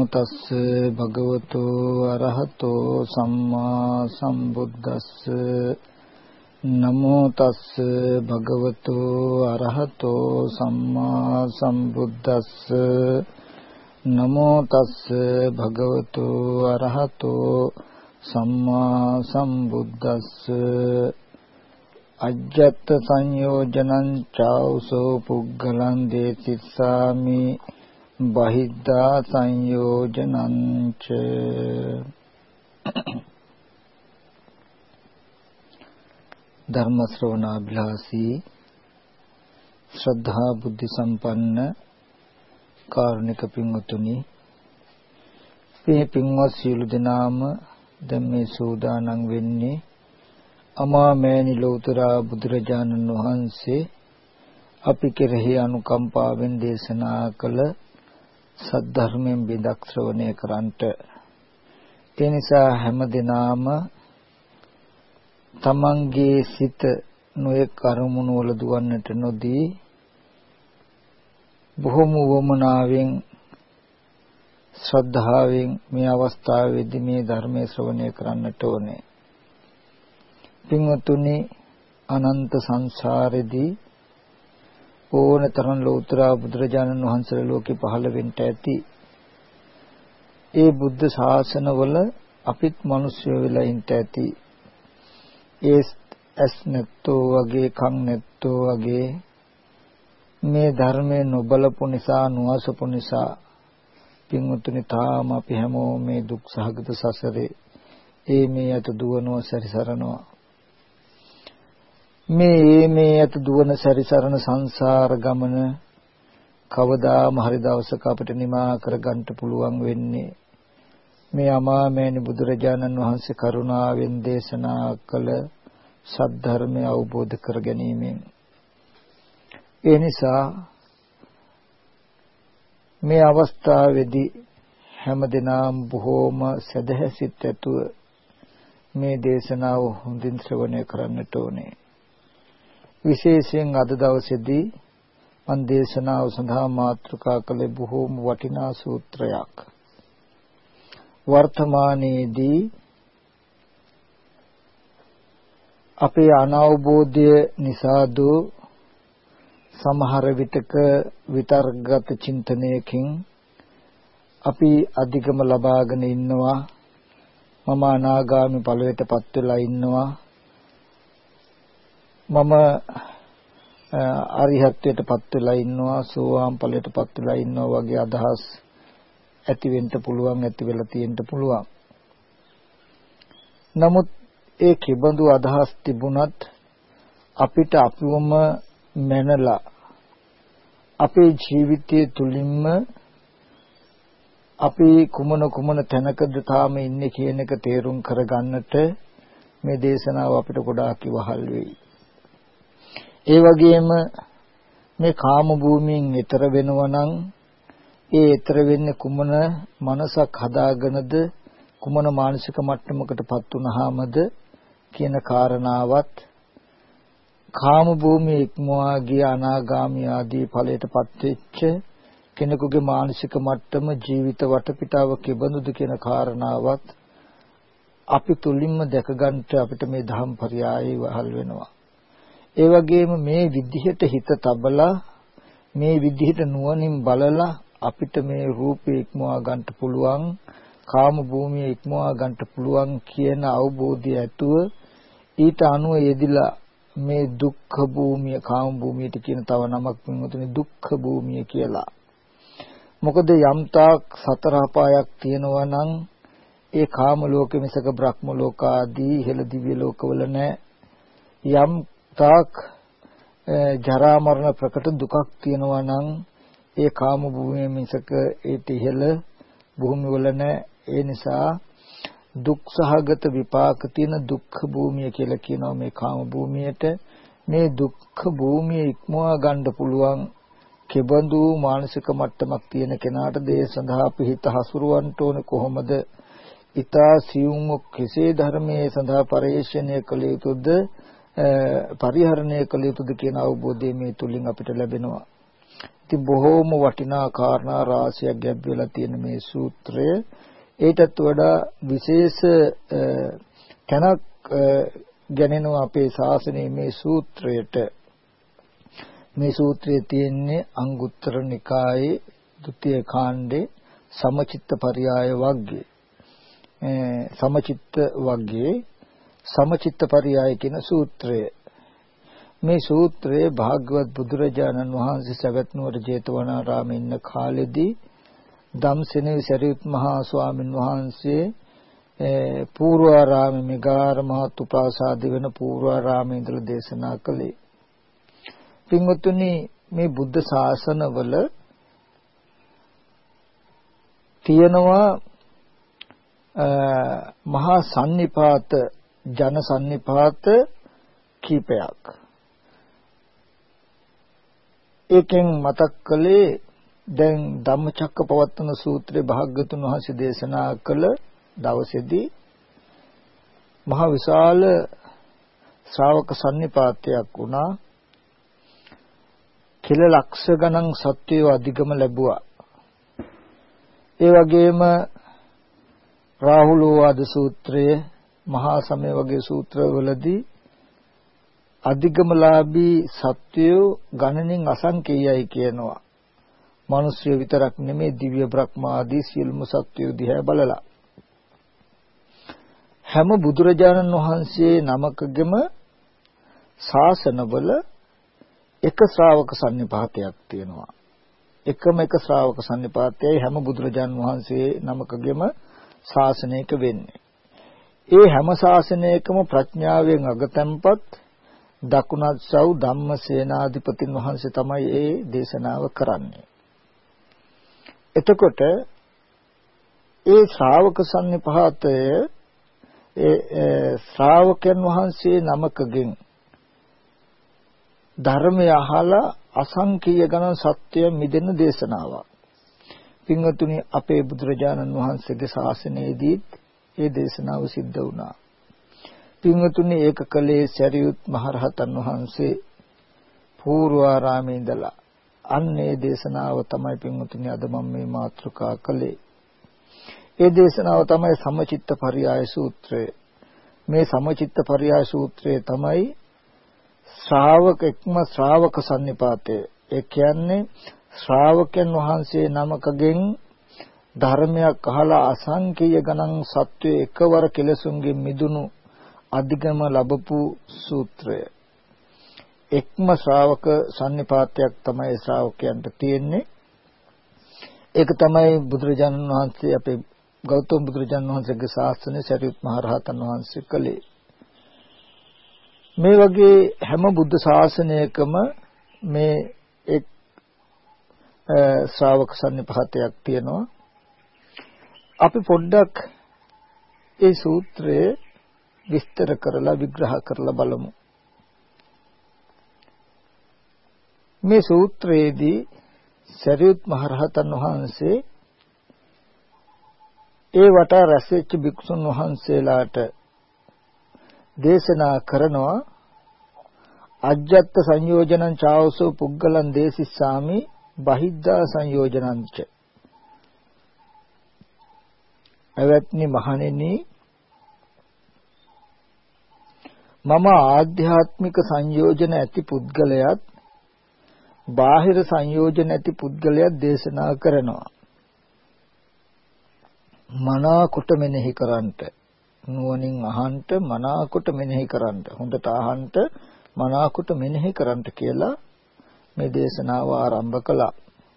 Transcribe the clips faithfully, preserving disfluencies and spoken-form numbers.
තස්ස භගවතු අරහතෝ සම්මා සම්බුද්දස්ස නමෝ තස්ස භගවතු අරහතෝ සම්මා සම්බුද්දස්ස නමෝ තස්ස භගවතු අරහතෝ සම්මා සම්බුද්දස්ස අජ්ජත් සංයෝජනං චෞසෝ පුග්ගලං දේතිස්සාමි බහිද්ධා සංයෝජනං ච. ධර්ම ශ්‍රවණාභිලාෂී ශ්‍රද්ධා බුද්ධ සම්පන්න කාරුණික පින්වතුනි, මේ පින්වත් සියලු දෙනාම දැන් මේ සූදානම් වෙන්නේ අමා මෑණි ලෞතර බුදුරජාණන් වහන්සේ අපි කෙරෙහි අනුකම්පාවෙන් දේශනා කළ සද්ධර්මයෙන් බිදක් ශ්‍රවණය කරන්ට. ඒ නිසා හැම දිනාම තමන්ගේ සිත නොයෙක් අරමුණු වල දුවන්නට නොදී බොහොම වමනාවෙන් ශ්‍රද්ධාවෙන් මේ අවස්ථාවේදී මේ ධර්මයේ ශ්‍රවණය කරන්නට ඕනේ. පින්වතුනි, අනන්ත සංසාරෙදී ඕනතරම් ලෞතර බුදුරජාණන් වහන්සේලා ලෝකේ පහළ වෙන්න ඇති. ඒ බුද්ධ ශාසනවල අපිත් මිනිස්සු වෙලා ඉන්න ඇති. ඒ ඇස් නැත්තෝ වගේ, කන් නැත්තෝ වගේ මේ ධර්මයේ නොබලපු නිසා, නොඅසපු නිසා පින්වතුනි තාම අපි හැමෝම මේ දුක් සහගත සසරේ ඒ මේ අත දුවනවා, සැරිසරනවා. මේ මේ අත දුවන සැරිසරන සංසාර ගමන කවදාම හරි දවසක අපිට නිමා කරගන්න පුළුවන් වෙන්නේ මේ අමා මෑණි බුදුරජාණන් වහන්සේ කරුණාවෙන් දේශනා කළ සද්ධර්මය අවබෝධ කර ගැනීමෙන්. ඒ නිසා මේ අවස්ථාවේදී හැමදෙනාම බොහෝම සදහැසිත ඇතුව මේ දේශනාව හොඳින් ශ්‍රවණය කරන්නට ඕනේ. විශේෂයෙන් අද දවසේදී මන් දේශනාව සඳහා මාතෘකා කළේ බොහෝම වටිනා සූත්‍රයක්. වර්තමානයේදී අපේ අනවබෝධය නිසාද සමහර විටක විතර්කගත චින්තනයකින් අපි අධිගම ලබාගෙන ඉන්නවා. මම අනාගාමී ඵලයටපත් වෙලා ඉන්නවා, මම අරිහත්ත්වයටපත් වෙලා ඉන්නවා, සෝවාන් ඵලයටපත් වෙලා ඉන්නවා වගේ අදහස් ඇති වෙන්න පුළුවන්, ඇති වෙලා තියෙන්න පුළුවන්. නමුත් ඒ කිබඳු අදහස් තිබුණත් අපිට අපිවම මැනලා අපේ ජීවිතය තුලින්ම අපි කුමන කුමන තැනකද තාම ඉන්නේ කියන එක තේරුම් කරගන්නට මේ දේශනාව අපිට ගොඩාක් ඉවහල් වෙයි. ඒ වගේම මේ කාම භූමියෙන් ඈතර වෙනවා නම් ඒ ඈතර වෙන්නේ කුමන මනසක් හදාගෙනද, කුමන මානසික මට්ටමකටපත් වුනහමද කියන කාරණාවත්, කාම භූමිය ඉක්මවා ගිය අනාගාමී ආදී ඵලයටපත් වෙච්ච කෙනෙකුගේ මානසික මට්ටම, ජීවිත වටපිටාව කෙබඳුද කියන කාරණාවත් අපි තුලින්ම දැක ගන්නට අපිට මේ ධම්ම පරයය වහල් වෙනවා. ඒ වගේම මේ විදිහට හිත තබලා, මේ විදිහට නුවණින් බලලා අපිට මේ රූපේ ඉක්මවා ගන්නට පුළුවන්, කාම භූමිය ඉක්මවා ගන්නට පුළුවන් කියන අවබෝධය ඇතුව ඊට අනුව යෙදිලා මේ දුක්ඛ භූමිය, කාම භූමියට කියන තව නමක් වෙනුතුනේ දුක්ඛ භූමිය කියලා. මොකද යම්තාක් සතර අපායක් තියෙනවා නම් ඒ කාම ලෝකෙ මිසක බ්‍රහ්ම ලෝක ආදී ඉහළ දිව්‍ය ලෝකවල නැහැ. යම් තාක් ජරා මරණ ප්‍රකට දුකක් තියෙනවා නම් ඒ කාම භූමිය මිසක ඒට ඉහළ භූමිය වල නැහැ. ඒ නිසා දුක් සහගත විපාක තියෙන දුක්ඛ භූමිය කියලා කියනවා මේ කාම භූමියට. මේ දුක්ඛ භූමිය ඉක්මවා ගන්න පුළුවන් කෙබඳු මානසික මට්ටමක් තියෙන කෙනාටද ඒ සඳහා අපි හිත හසුරවන්න ඕනේ කොහොමද? ඊතා සියුම් කෙසේ ධර්මයේ සඳහා පරිශ්‍රණය කළ යුතුද, පරිහරණය කළ යුතුද කියන අවබෝධය මේ තුලින් අපිට ලැබෙනවා. ඉතින් බොහෝම වටිනා කාරණා රාශියක් ගැබ් වෙලා තියෙන මේ සූත්‍රය ඒටත් වඩා විශේෂ තැනක් ගැනෙනවා අපේ ශාසනයේ මේ සූත්‍රයට. මේ සූත්‍රයේ තියෙන්නේ අංගුත්තර නිකායේ ද්විතීය කාණ්ඩේ සමචිත්ත පරියාය වග්ගයේ සමචිත්ත වග්ගයේ සමචිත්ත පරියාය කියන සූත්‍රය. මේ සූත්‍රයේ භාග්‍යවත් බුදුරජාණන් වහන්සේ සවැත් නුවර ජේතවනාරාමේ ඉන්න කාලෙදී ධම්සෙනේ සරියුත් මහා ස්වාමීන් වහන්සේ පූර්වාරාමේ මෙගාර මහත් උපාසාදී වෙන පූර්වාරාමේ ඉඳලා දේශනා කළේ. පින්වත්නි මේ බුද්ධ ශාසනවල තියෙනවා මහා සන්නිපාත ජන සන්නිපාත කීපයක්. ඒකෙන් මතක් කළේ දැන් ධම්මචක්කපවත්තන සූත්‍රයේ භාග්‍යතුන් වහන්සේ දේශනා කළ දවසේදී මහ විශාල ශ්‍රාවක සන්නිපාතයක් වුණා. කිල ලක්ෂ ගණන් සත්වයෝ අධිගම ලැබුවා. ඒ වගේම රාහුලෝවාද සූත්‍රයේ මහා සමය වගේ සූත්‍රවලදී අධිගමලාභී සත්වයෝ ගණනින් අසංකේයයි කියනවා. මිනිස්සු විතරක් නෙමෙයි දිව්‍ය බ්‍රහ්ම ආදී සියලුම සත්වයෝ දිහා බලලා හැම බුදුරජාණන් වහන්සේ නමකගෙම ශාසනවල එක ශ්‍රාවක සන්නිපාතයක් තියෙනවා. එකම එක ශ්‍රාවක සන්නිපාතයයි හැම බුදුරජාණන් වහන්සේ නමකගෙම ශාසනයක වෙන්නේ. ඒ හැම ශාසනයකම ප්‍රඥාවෙන් අගතැන්පත් දකුණත්සව් ධම්මසේනාධිපතින් වහන්සේ තමයි ඒ දේශනාව කරන්නේ. එතකොට ඒ ශ්‍රාවක සන්නිපාතය ඒ ශ්‍රාවකයන් වහන්සේ නමකගෙන් ධර්මය අහලා අසංකීය ගණන් සත්‍ය මිදෙන දේශනාවක්. පින්වතුනි අපේ බුදුරජාණන් වහන්සේගේ ශාසනයේදී ඒ දේශනාව සිද්ධ වුණා. පින්වතුනි ඒක කලේ සරියුත් මහරහතන් වහන්සේ පූර්වාරාමේ ඉඳලා අන්නේ දේශනාව තමයි පින්වතුනි අද මම මේ මාතෘකා කළේ. ඒ දේශනාව තමයි සමචිත්ත පරියාය සූත්‍රය. මේ සමචිත්ත පරියාය සූත්‍රය තමයි ශ්‍රාවක එක්ම ශ්‍රාවක සන්නිපාතය. ඒ කියන්නේ ශ්‍රාවකයන් වහන්සේ නමකගෙන් ධර්මයක් අහලා අසංකීය ගණන් සත්වයේ එකවර කෙලසුන්ගෙන් මිදුණු අධිගම ලැබපු සූත්‍රය. එක්ම ශ්‍රාවක සන්නිපාතයක් තමයි ශ්‍රාවකයන්ට තියෙන්නේ. ඒක තමයි බුදුරජාණන් වහන්සේ අපේ ගෞතම බුදුරජාණන් වහන්සේගේ ශාස්ත්‍රයේ සරියුත් මහ රහතන් වහන්සේ කළේ. මේ වගේ හැම බුද්ධ ශාසනයකම මේ එක් ශ්‍රාවක සන්නිපාතයක් තියෙනවා. අපි පොඩ්ඩක් ඒ සූත්‍රය විස්තර කරලා විග්‍රහ කරලා බලමු. මේ සූත්‍රයේදී සරියුත් මහ රහතන් වහන්සේ ඒ වටා රැස්වෙච්ච භික්ෂුන් වහන්සේලාට දේශනා කරනවා අජ්ජත් සංයෝජනං චාවසෝ පුග්ගලං දේසිස්සාමි බහිද්ධා සංයෝජනංච. එවත්නි මහණෙනි මම ආධ්‍යාත්මික සංයෝජන ඇති පුද්ගලයාත් බාහිර සංයෝජන ඇති පුද්ගලයාත් දේශනා කරනවා. මනාකොට මෙනෙහි කරන්ට නුවණින් අහන්ට මනාකොට මෙනෙහි කරන්ට හොඳට අහන්ට මනාකොට මෙනෙහි කරන්ට කියලා මේ දේශනාව ආරම්භ කළා.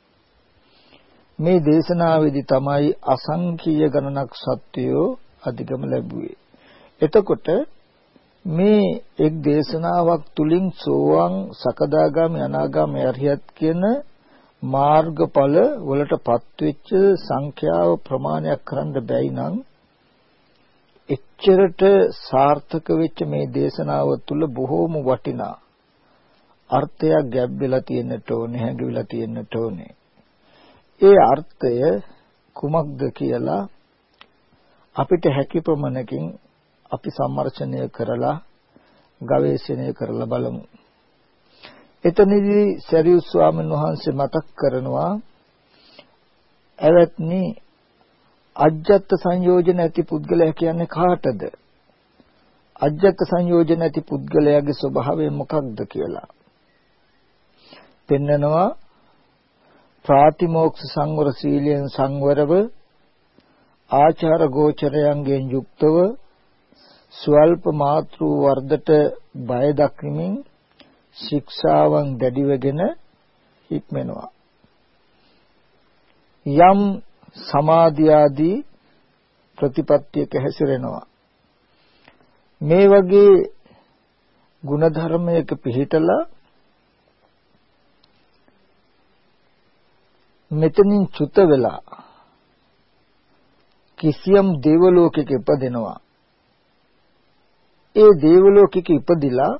මේ දේශනාවේදී තමයි අසංකීය ගණනක් සත්‍යෝ අධිගම ලැබුවේ. එතකොට මේ එක් දේශනාවක් තුලින් සෝවාන් සකදාගාමි අනාගාමි අරියත් කියන මාර්ගඵල වලටපත් වෙච්ච සංඛ්‍යාව ප්‍රමාණයක් කරන්න බැයි නම් එච්චරට සාර්ථක වෙච්ච මේ දේශනාව තුල බොහෝම වටිනා අර්ථයක් ගැබ් වෙලා තියෙන්නට ඕනේ, හැඟවිලා තියෙන්නට ඕනේ. ඒ අර්ථය කුමක්ද කියලා අපිට හැකි ප්‍රමාණකින් අපි සම්මර්ෂණය කරලා ගවේෂණය කරලා බලමු. එතනදී සරියුත් ස්වාමීන් වහන්සේ මතක් කරනවා එවත්නි අජ්ජත් සංයෝජන ඇති පුද්ගලයා කියන්නේ කාටද? අජ්ජත් සංයෝජන ඇති පුද්ගලයාගේ ස්වභාවය මොකක්ද කියලා පෙන්නනවා. ප්‍රාතිමෝක්ෂ සංවර සීලයෙන් සංවරව ආචාර ගෝචරයන්ගෙන් යුක්තව ස්වල්ප මාතෘ වර්ධට බය දක්වමින් ශික්ෂාවන් දැඩිවගෙන හික්මෙනවා. යම් සමාධි ආදී ප්‍රතිපත්තියක හැසිරෙනවා. මේ වගේ ගුණධර්මයක පිහිටලා මෙතනින් චුත වෙලා කිසියම් දේවලෝකයක ඉපදෙනවා. ඒ දේවලෝකයක ඉපදිලා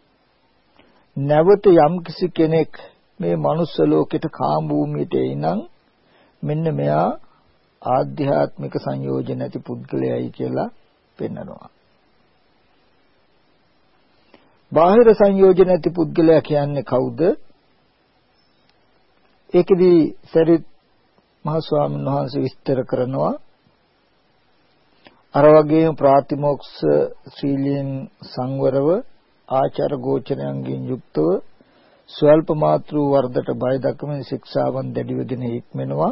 නැවත යම් කිසි කෙනෙක් මේ මනුස්ස ලෝකෙට කාම භූමියට එනනම් මෙන්න මෙයා ආධ්‍යාත්මික සංයෝජන ඇති පුද්ගලයයි කියලා පෙන්නනවා. බාහිර සංයෝජන ඇති පුද්ගලයා කියන්නේ කවුද? ඒකෙදී සරියුත් මහ ස්වාමීන් වහන්සේ විස්තර කරනවා. අර වගේම ප්‍රාතිමෝක්ෂ සීලයෙන් සංවරව ආචාර ගෝචරයන්ගෙන් යුක්තව ස්වල්ප මාතෘ වර්ධට බය දක්වමින් ශික්ෂාවන් දැඩිවගෙන හික්මෙනවා.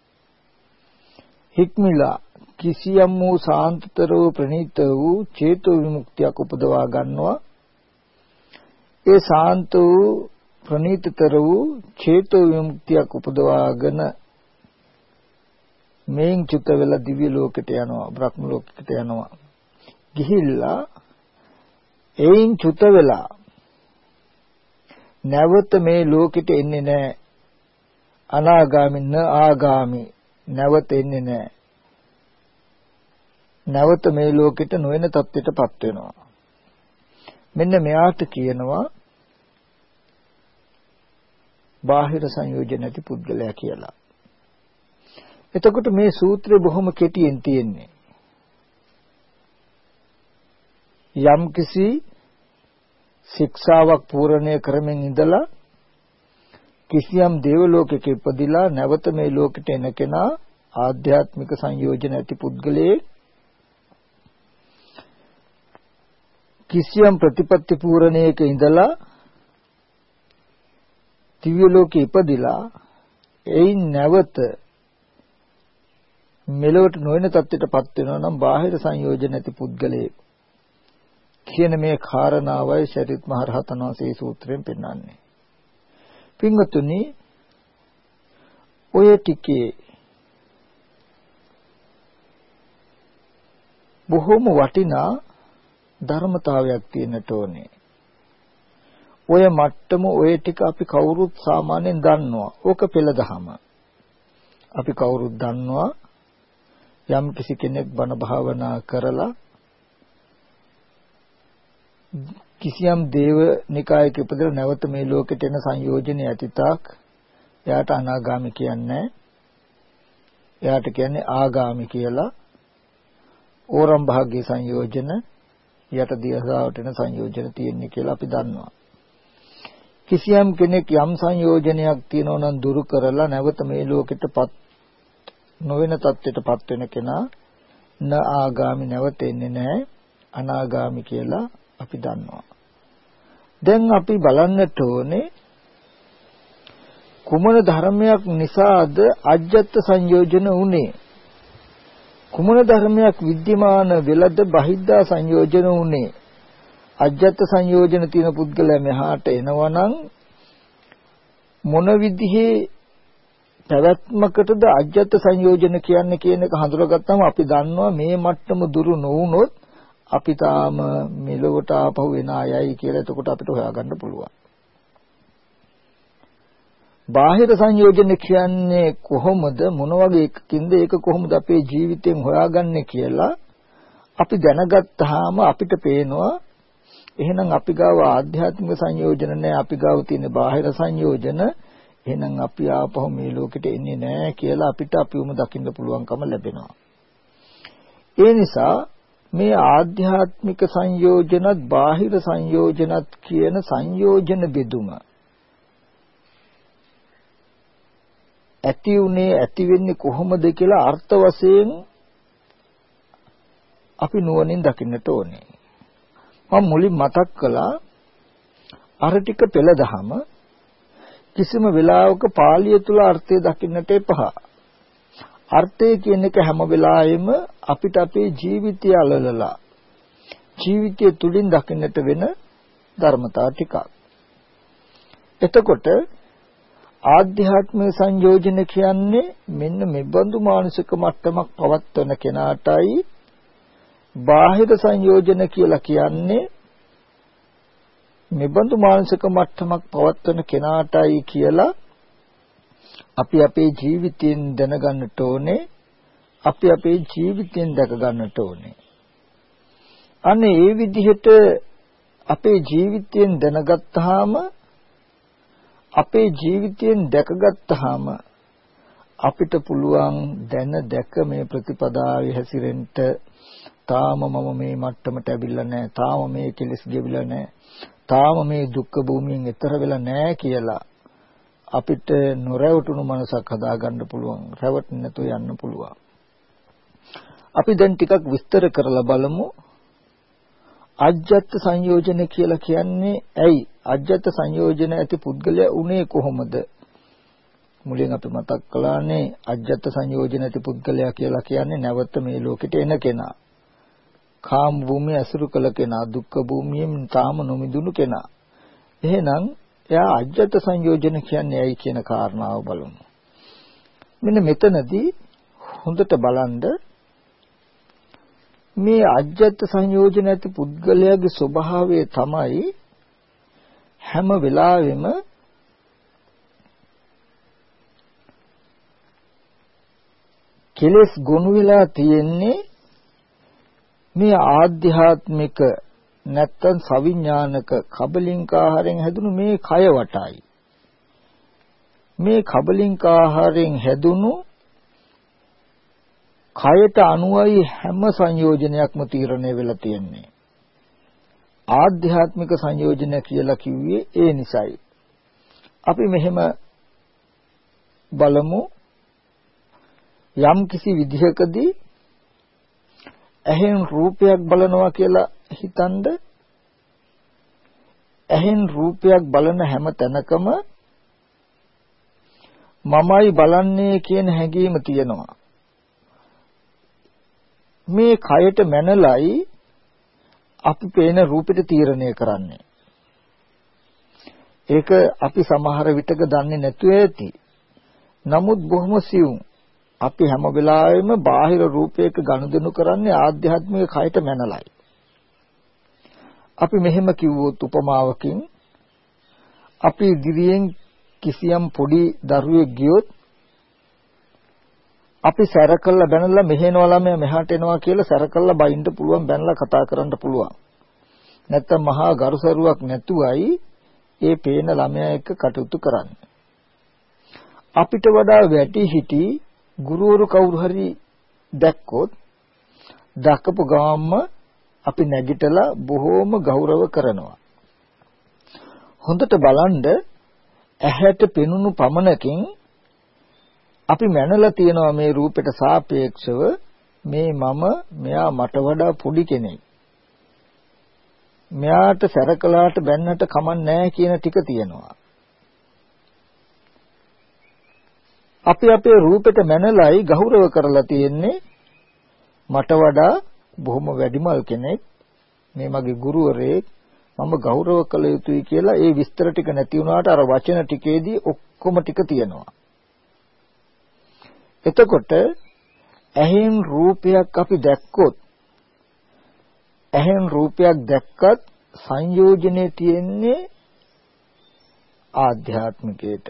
හික්මිලා කිසියම් වූ සාන්තතර වූ ප්‍රණීත වූ චේතෝ විමුක්තියක් උපදවා ගන්නවා. ඒ සාන්ත වූ ප්‍රණීතතර වූ චේතෝ විමුක්තියක් උපදවාගෙන මේන් චුත වෙලා දිව්‍ය ලෝකයට යනවා, බ්‍රහ්ම ලෝකයට යනවා. ගිහිල්ලා ඒන් චුත වෙලා නැවත මේ ලෝකෙට එන්නේ නැහැ. අනාගාමි න ආගාමි නැවත එන්නේ නැහැ. නැවත මේ ලෝකෙට නොවන තත්ත්වයටපත් වෙනවා. මෙන්න මෙයාට කියනවා බාහිර සංයෝජන ඇති පුද්ගලයා කියලා. එතකොට මේ සූත්‍රය බොහොම කෙටියෙන් තියෙන්නේ. යම්කිසි ශික්ෂාවක් පූර්ණණය කරමින් ඉඳලා කිසියම් දේවලෝකයක ඉපදිලා නැවත මේ ලෝකෙට එන කෙනා ආධ්‍යාත්මික සංයෝජන ඇති පුද්ගලයෙක්. කිසියම් ප්‍රතිපත්ති පූර්ණයක ඉඳලා දිව්‍ය ලෝකෙ ඉපදිලා එයින් නැවත මෙලොවට නොවන තත්ත්වයටපත් වෙනවා නම් බාහිර සංයෝජන ඇති පුද්ගලයෙක් කියන මේ කාරණාවයි සරියුත් මහ රහතන් වහන්සේ සූත්‍රයෙන් පෙන්වන්නේ. පින්වතුනි, ඔය ටිකේ බොහොම වටිනා ධර්මතාවයක් තියෙන්නට ඕනේ. ඔය මට්ටම ඔය ටික අපි කවුරුත් සාමාන්‍යයෙන් දන්නවා. ඕක පෙළ දහම. අපි කවුරුත් දන්නවා. යම් කිසි කෙනෙක් බණ භාවනා කරලා කිසියම් දේව නිකායක ඉපදලා නැවත මේ ලෝකෙට එන සංයෝජන යටිතාක් එයාට අනාගාමි කියන්නේ. එයාට කියන්නේ ආගාමි කියලා. ඕරම් භාග්‍ය සංයෝජන යට දියසාවට එන සංයෝජන තියෙන්නේ කියලා අපි දන්නවා. කිසියම් කෙනෙක් යම් සංයෝජනයක් තියෙනවා නම් දුරු කරලා නැවත මේ ලෝකෙටපත් නොවන තත්ත්වයටපත් වෙන කෙනා න ආගාමි නැවත එන්නේ නැහැ, අනාගාමි කියලා අපි දන්නවා. දැන් අපි බලන්නට ඕනේ කුමන ධර්මයක් නිසාද අජ්ජත් සංයෝජන උනේ? කුමන ධර්මයක් විද්‍යමාන වෙලද බහිද්ධා සංයෝජන උනේ? අජ්ජත් සංයෝජන තියෙන පුද්ගලයා මෙහාට එනවනම් මොන විදිහේ පැවැත්මකටද අජ්ජත් සංයෝජන කියන්නේ කියන එක හඳුනාගත්තාම අපි දන්නවා මේ මට්ටම දුරු නොවුනොත් අපි තාම මෙලොවට ආපහු එන අයයි කියලා එතකොට අපිට හොයාගන්න පුළුවන්. බාහිර සංයෝජන කියන්නේ කොහොමද, මොන වගේ එකකින්ද, ඒක කොහොමද අපේ ජීවිතයෙන් හොයාගන්නේ කියලා අපි දැනගත්තාම අපිට පේනවා එහෙනම් අපි ගාව ආධ්‍යාත්මික සංයෝජන නැහැ, අපි ගාව තියෙන බාහිර සංයෝජන. එහෙනම් අපි ආපහු මේ ලෝකෙට එන්නේ නැහැ කියලා අපිට අපිවම දකින්න පුළුවන්කම ලැබෙනවා. ඒ නිසා මේ ආධ්‍යාත්මික සංයෝජනත් බාහිර සංයෝජනත් කියන සංයෝජන බෙදුම ඇති උනේ ඇති වෙන්නේ කොහොමද කියලා අර්ථ වශයෙන් අපි නුවණින් දකින්නට ඕනේ. මම මුලින් මතක් කළා අර ටික පෙළ දහම කිසිම වෙලාවක පාළිය තුල අර්ථය දකින්නට එපා. අර්ථය කියන එක හැම වෙලාවෙම අපිට අපේ ජීවිතය අලලලා ජීවිතය තුලින් දකින්නට වෙන ධර්මතා ටිකක්. එතකොට ආධ්‍යාත්මික සංයෝජන කියන්නේ මෙන්න මෙබඳු මානසික මට්ටමක් පවත්වන කෙනාටයි බාහිර සංයෝජන කියලා කියන්නේ මෙබඳු මානසික මට්ටමක් පවත්වන කෙනාටයි කියලා අපි අපේ ජීවිතයෙන් දැනගන්නට ඕනේ. අපි අපේ ජීවිතයෙන් දැක ගන්නට ඕනේ. අනේ ඒ විදිහට අපේ ජීවිතයෙන් දැනගත්තාම අපේ ජීවිතයෙන් දැකගත්තාම අපිට පුළුවන් දැන දැක මේ ප්‍රතිපදාවේ හැසිරෙන්න. තාම මම මේ මට්ටමට ඇවිල්ලා නැහැ. තාම මේ කෙලෙස් ගෙවිලා නැහැ. තාම මේ දුක්ඛ භූමියෙන් එතර වෙලා නැහැ කියලා අපිට නොරැවටුණු මනසක් හදාගන්න පුළුවන්. රැවටෙන්නේ නැතුව යන්න පුළුවන්. අපි දැන් ටිකක් විස්තර කරලා බලමු. අජ්ජත් සංයෝජන කියලා කියන්නේ ඇයි? අජ්ජත් සංයෝජන ඇති පුද්ගලයා උනේ කොහොමද? මුලින් අපි මතක් කළානේ අජ්ජත් සංයෝජන ඇති පුද්ගලයා කියලා කියන්නේ නැවත මේ ලෝකෙට එන කෙනා. කාම භූමිය අසුරු කළ කෙනා, දුක්ඛ භූමියෙන් තාම නොමිදුණු කෙනා. එහෙනම් එයා අජ්ජත් සංයෝජන කියන්නේ ඇයි කියන කාරණාව බලමු. මෙන්න මෙතනදී හොඳට බලන්න මේ අජ්ජත් සංයෝජන ඇති පුද්ගලයාගේ ස්වභාවය තමයි හැම වෙලාවෙම කෙලස් ගොනු වෙලා තියෙන්නේ මේ ආධ්‍යාත්මික නැත්තම් සවිඥානික කබලින්කාහාරයෙන් හැදුණු මේ කය වටයි. මේ කබලින්කාහාරයෙන් හැදුණු කයට අනුවයි හැම සංයෝජනයක්ම තීරණය වෙලා තියෙන්නේ. ආධ්‍යාත්මික සංයෝජන කියලා කිව්වේ ඒ නිසයි. අපි මෙහෙම බලමු. යම් කිසි විදිහකදී ඇහෙන් රූපයක් බලනවා කියලා හිතනද ඇහෙන් රූපයක් බලන හැම තැනකම මමයි බලන්නේ කියන හැඟීම තියෙනවා. මේ කයට මැනලයි අපි පේන රූපෙට තීරණය කරන්නේ. ඒක අපි සමහර විටක දන්නේ නැතුව ඇති. නමුත් බොහොම සියුම්. අපි හැම වෙලාවෙම බාහිර රූපයක ගනුදෙනු කරන්නේ ආධ්‍යාත්මික කයට මැනලයි. අපි මෙහෙම කිව්වොත් උපමාවකින් අපි ඉදිරියෙන් කිසියම් පොඩි දරුවෙක් ගියොත් අපි සැර කළා බැනලා මෙහෙනවා ළමයා මෙහාට එනවා කියලා සැර කළා බයින්න පුළුවන් බැනලා කතා කරන්න පුළුවන්. නැත්තම් මහා ගරුසරුවක් නැතුවයි ඒ පේන ළමයා එක්ක කටයුතු කරන්නේ. අපිට වඩා වැටි හිටි ගුරුවරු කවුරු හරි දැක්කොත් දැකපු ගාම්ම අපි නැගිටලා බොහෝම ගෞරව කරනවා. හොඳට බලන්න ඇහැට පෙනුණු පමණකින් අපි මැනලා තියනවා මේ රූපෙට සාපේක්ෂව මේ මම මෙයා මට වඩා පොඩි කෙනෙක්. මෙයාට සැරකලාට බැන්නට කමක් නැහැ කියන ටික තියෙනවා. අපි අපේ රූපෙට මැනලයි ගෞරව කරලා තියෙන්නේ මට වඩා බොහොම වැඩිමල් කෙනෙක් මේ මගේ ගුරුවරයෙක් මම ගෞරව කළ යුතුයි කියලා ඒ විස්තර ටික නැති වුණාට අර වචන ටිකේදී ඔක්කොම ටික තියෙනවා. එතකොට ඇහෙන් රූපයක් අපි දැක්කොත් ඇහෙන් රූපයක් දැක්කත් සංයෝජනේ තියෙන්නේ ආධ්‍යාත්මිකයට.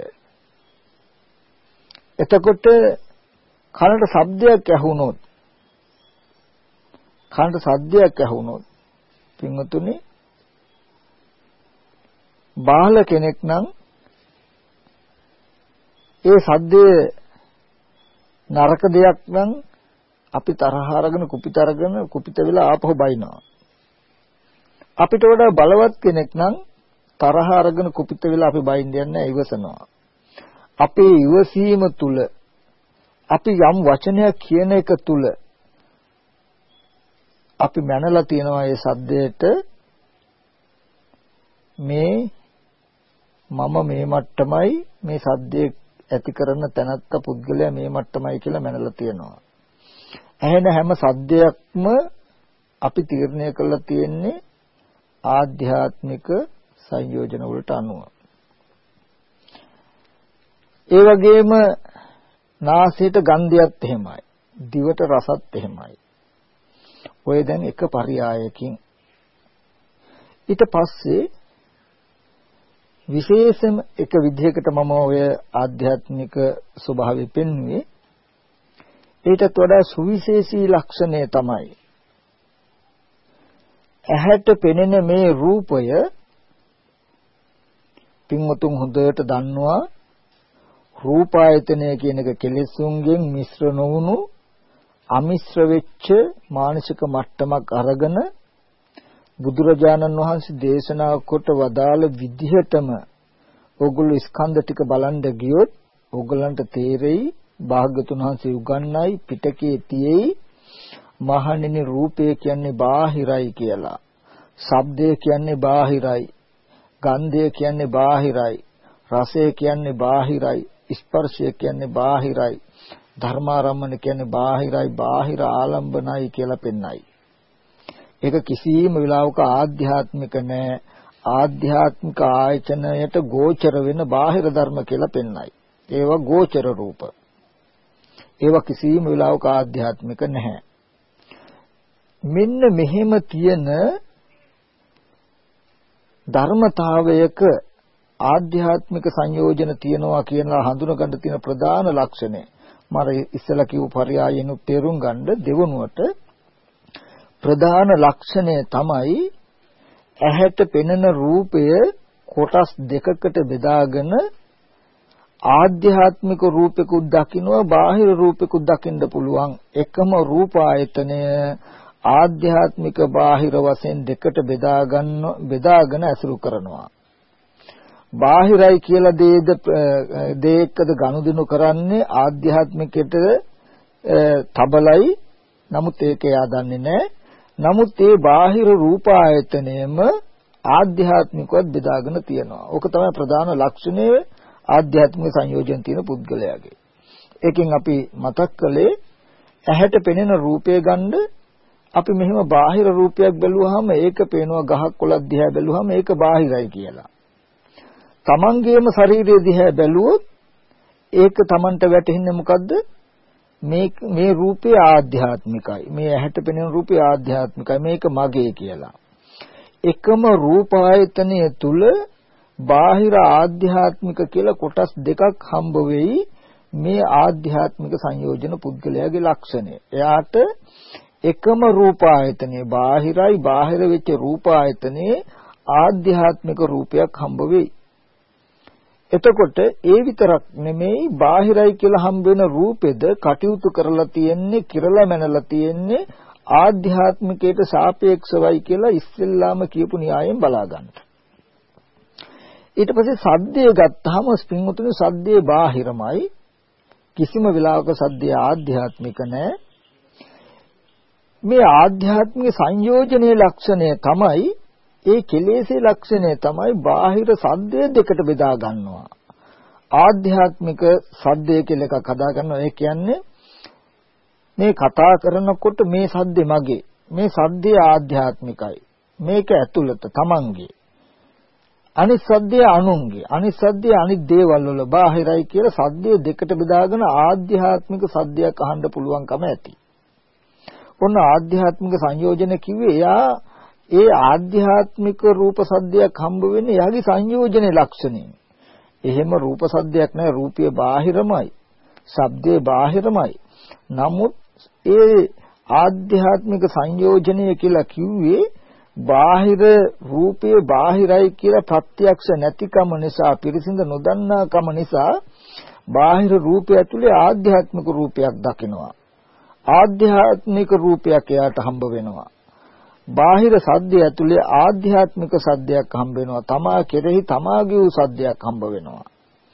එතකොට කනට ශබ්දයක් ඇහුනොත් කනට ශබ්දයක් ඇහුනොත් පින්වතුනි බාල කෙනෙක් නම් ඒ ශබ්දයේ නරක දෙයක් නම් අපි තරහ අරගෙන කුපිත අරගෙන කුපිත වෙලා ආපහු බයිනවා. අපිට වඩා බලවත් කෙනෙක් නම් තරහ අරගෙන කුපිත වෙලා අපි බයින්න යන්නේ ඉවසනවා. අපේ ඉවසීම තුල අපි යම් වචනයක් කියන එක තුල අපි මැනලා තියෙනවා ඒ සද්දයට මේ මම මේ මට්ටමයි මේ සද්දේ ඇති කරන තැනත්ත පුද්ගලයා මේ මට්ටමයි කියලා මැනලා තියෙනවා. ඇහෙන හැම සද්දයක්ම අපි තීරණය කරලා තියෙන්නේ ආධ්‍යාත්මික සංයෝජන වලට අනුව. ඒ වගේම නාසයට ගන්ධයත් එහෙමයි. දිවට රසත් එහෙමයි. ඔය දැන් එක පරයයකින් ඊට පස්සේ විශේෂම එක විදිහකට මම ඔය ආධ්‍යාත්මික ස්වභාවය පෙන්වුවේ ඊටත් වඩා සුවිශේෂී ලක්ෂණය තමයි ඇහැට පෙනෙන මේ රූපය පින්වතුන් හොඳට දන්නවා රූපායතනය කියන එක කෙලෙසුන්ගෙන් මිශ්‍ර නොවුණු අමිශ්‍ර වෙච්ච මානසික මට්ටමක් අරගෙන බුදුරජාණන් වහන්සේ දේශනා කොට වදාළ විදිහටම ඕගොල්ලෝ ස්කන්ධ ටික බලන්න ගියොත් ඕගොල්ලන්ට තේරෙයි භාග්‍යතුන් වහන්සේ උගන්වයි පිටකේ තියෙයි මහණෙනි රූපය කියන්නේ බාහිරයි කියලා. ශබ්දය කියන්නේ බාහිරයි. ගන්ධය කියන්නේ බාහිරයි. රසය කියන්නේ බාහිරයි. ස්පර්ශය කියන්නේ බාහිරයි. ධර්මාරම්මන කියන්නේ බාහිරයි. බාහිර ආලම්බනයි කියලා පෙන්නයි. ඒක කිසිම වෙලාවක ආධ්‍යාත්මික නෑ. ආධ්‍යාත්මික ආයතනයට ගෝචර වෙන බාහිර ධර්ම කියලා පෙන්නයි. ඒවා ගෝචර රූප. ඒවා කිසිම වෙලාවක ආධ්‍යාත්මික නැහැ. මෙන්න මෙහෙම තියෙන ධර්මතාවයක ආධ්‍යාත්මික සංයෝජන තියනවා කියලා හඳුනගන්න තියෙන ප්‍රධාන ලක්ෂණය මම ඉස්සලා කිව්ව පරයයන්ු තේරුම් ගන්න දෙවනුවට ප්‍රධාන ලක්ෂණය තමයි ඇහැට පෙනෙන රූපය කොටස් දෙකකට බෙදාගෙන ආධ්‍යාත්මික රූපෙකුත් දකින්නවා බාහිර රූපෙකුත් දකින්න පුළුවන් එකම රූප ආයතනය ආධ්‍යාත්මික බාහිර වශයෙන් දෙකට බෙදා ගන්න බෙදාගෙන ඇසුරු කරනවා. බාහිරයි කියලා දේද දෙයකද ගනුදෙනු කරන්නේ ආධ්‍යාත්මිකයට තබලයි. නමුත් ඒක එයා දන්නේ නැහැ. නමුත් ඒ බාහිර රූප ආයතනයම ආධ්‍යාත්මිකවත් බෙදාගෙන තියෙනවා. ඕක තමයි ප්‍රධාන ලක්ෂණය ආධ්‍යාත්මික සංයෝජන තියෙන පුද්ගලයාගේ. ඒකෙන් අපි මතක් කළේ ඇහැට පෙනෙන රූපය ගන්න අපි මෙහෙම බාහිර රූපයක් බැලුවාම ඒක පේනවා ගහක් කොළක් දිහා බැලුවාම ඒක බාහිරයි කියලා. තමන්ගේම ශරීරය දිහා බැලුවොත් ඒක තමන්ට වැටහෙන්නේ මොකද්ද? මේ මේ රූපය ආධ්‍යාත්මිකයි. මේ ඇහැට පෙනෙන රූපය ආධ්‍යාත්මිකයි. මේක මගේ කියලා. එකම රූප ආයතනය තුල බාහිර ආධ්‍යාත්මික කියලා කොටස් දෙකක් හම්බ වෙයි. මේ ආධ්‍යාත්මික සංයෝජන පුද්ගලයාගේ ලක්ෂණය. එයාට එකම රූප ආයතනයේ බාහිරයි බාහිර වෙච්ච රූප ආයතනයේ ආධ්‍යාත්මික රූපයක් හම්බ වෙයි. එතකොට ඒ විතරක් නෙමෙයි බාහිරයි කියලා හම්බ වෙන රූපෙද කටයුතු කරලා තියෙන්නේ කිරලා මැනලා තියෙන්නේ ආධ්‍යාත්මිකයට සාපේක්ෂවයි කියලා ඉස්සෙල්ලාම කියපු න්‍යායෙන් බලා ගන්න. ඊට පස්සේ සද්දය ගත්තාම ස්පින්තුනේ සද්දේ බාහිරමයි කිසිම වෙලාවක සද්දේ ආධ්‍යාත්මික නැහැ. මේ ආධ්‍යාත්මික සංයෝජනයේ ලක්ෂණය තමයි ඒ කෙලෙසේ ලක්ෂණය තමයි බාහිර සද්දය දෙකට බෙදා ගන්නවා. ආධ්‍යාත්මික සද්දය කියලා එකක් හදා ගන්නවා. ඒ කියන්නේ මේ කතා කරනකොට මේ සද්දේ මගේ. මේ සද්දේ ආධ්‍යාත්මිකයි. මේක ඇතුළත තමන්ගේ. අනිත් සද්දේ අනුන්ගේ. අනිත් සද්දේ අනිත් දේවල් වල බාහිරයි කියලා සද්දේ දෙකට බෙදාගෙන ආධ්‍යාත්මික සද්දයක් අහන්න පුළුවන්කම ඇති. ඔන්න ආධ්‍යාත්මික සංයෝජන කිව්වේ එයා ඒ ආධ්‍යාත්මික රූප සද්දයක් හම්බ වෙන්නේ එයාගේ සංයෝජනේ ලක්ෂණය. එහෙම රූප සද්දයක් නැහැ. රූපය බාහිරමයි. ශබ්දේ බාහිරමයි. නමුත් ඒ ආධ්‍යාත්මික සංයෝජනය කියලා කිව්වේ බාහිර රූපයේ බාහිරයි කියලා ප්‍රත්‍යක්ෂ නැතිකම නිසා පිරිසිඳ නොදන්නාකම නිසා බාහිර රූපය ඇතුලේ ආධ්‍යාත්මික රූපයක් දකිනවා. ආධ්‍යාත්මික රූපයක් එයාට හම්බ වෙනවා. බාහිර සද්දය ඇතුලේ ආධ්‍යාත්මික සද්දයක් හම්බ වෙනවා. තමා කෙරෙහි තමාගේ වූ සද්දයක් හම්බ වෙනවා.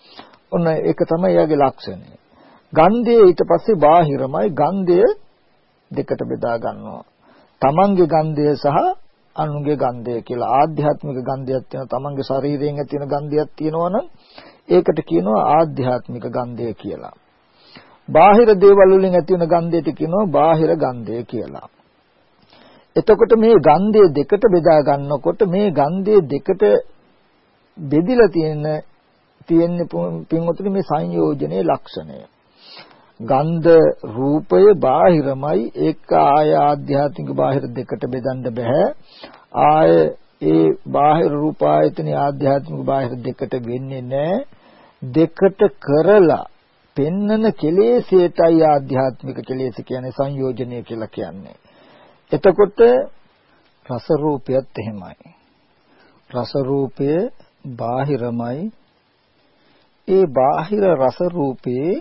ඔන්න ඒක තමයි යාගේ ලක්ෂණය. ගන්ධය ඊට පස්සේ බාහිරමයි. ගන්ධය දෙකට බෙදා ගන්නවා. තමන්ගේ ගන්ධය සහ අනුන්ගේ ගන්ධය කියලා. ආධ්‍යාත්මික ගන්ධයක් තියෙනවා. තමන්ගේ ශරීරයෙන් ඇති වෙන ගන්ධයක් තියෙනවා නම් ඒකට කියනවා ආධ්‍යාත්මික ගන්ධය කියලා. බාහිර දේවල් වලින් ඇති වෙන ගන්ධයට කියනවා බාහිර ගන්ධය කියලා. එතකොට මේ ගන්ධය දෙකට බෙදා ගන්නකොට මේ ගන්ධය දෙකට බෙදිලා තියෙන තියෙන්නේ පින්වතුනි මේ සංයෝජනයේ ලක්ෂණය. ගන්ධ රූපය බාහිරමයි. ඒක ආය ආධ්‍යාත්මික බාහිර දෙකට බෙදන්න බෑ. ආය ඒ බාහිර රූප ආයතන ආධ්‍යාත්මික බාහිර දෙකට වෙන්නේ නැහැ. දෙකට කරලා පෙන්නන කෙලෙසයටයි ආධ්‍යාත්මික කෙලෙස කියන්නේ සංයෝජනය කියලා කියන්නේ. එතකොට රස රූපයත් එහෙමයි. රස රූපය බාහිරමයි. ඒ බාහිර රස රූපේ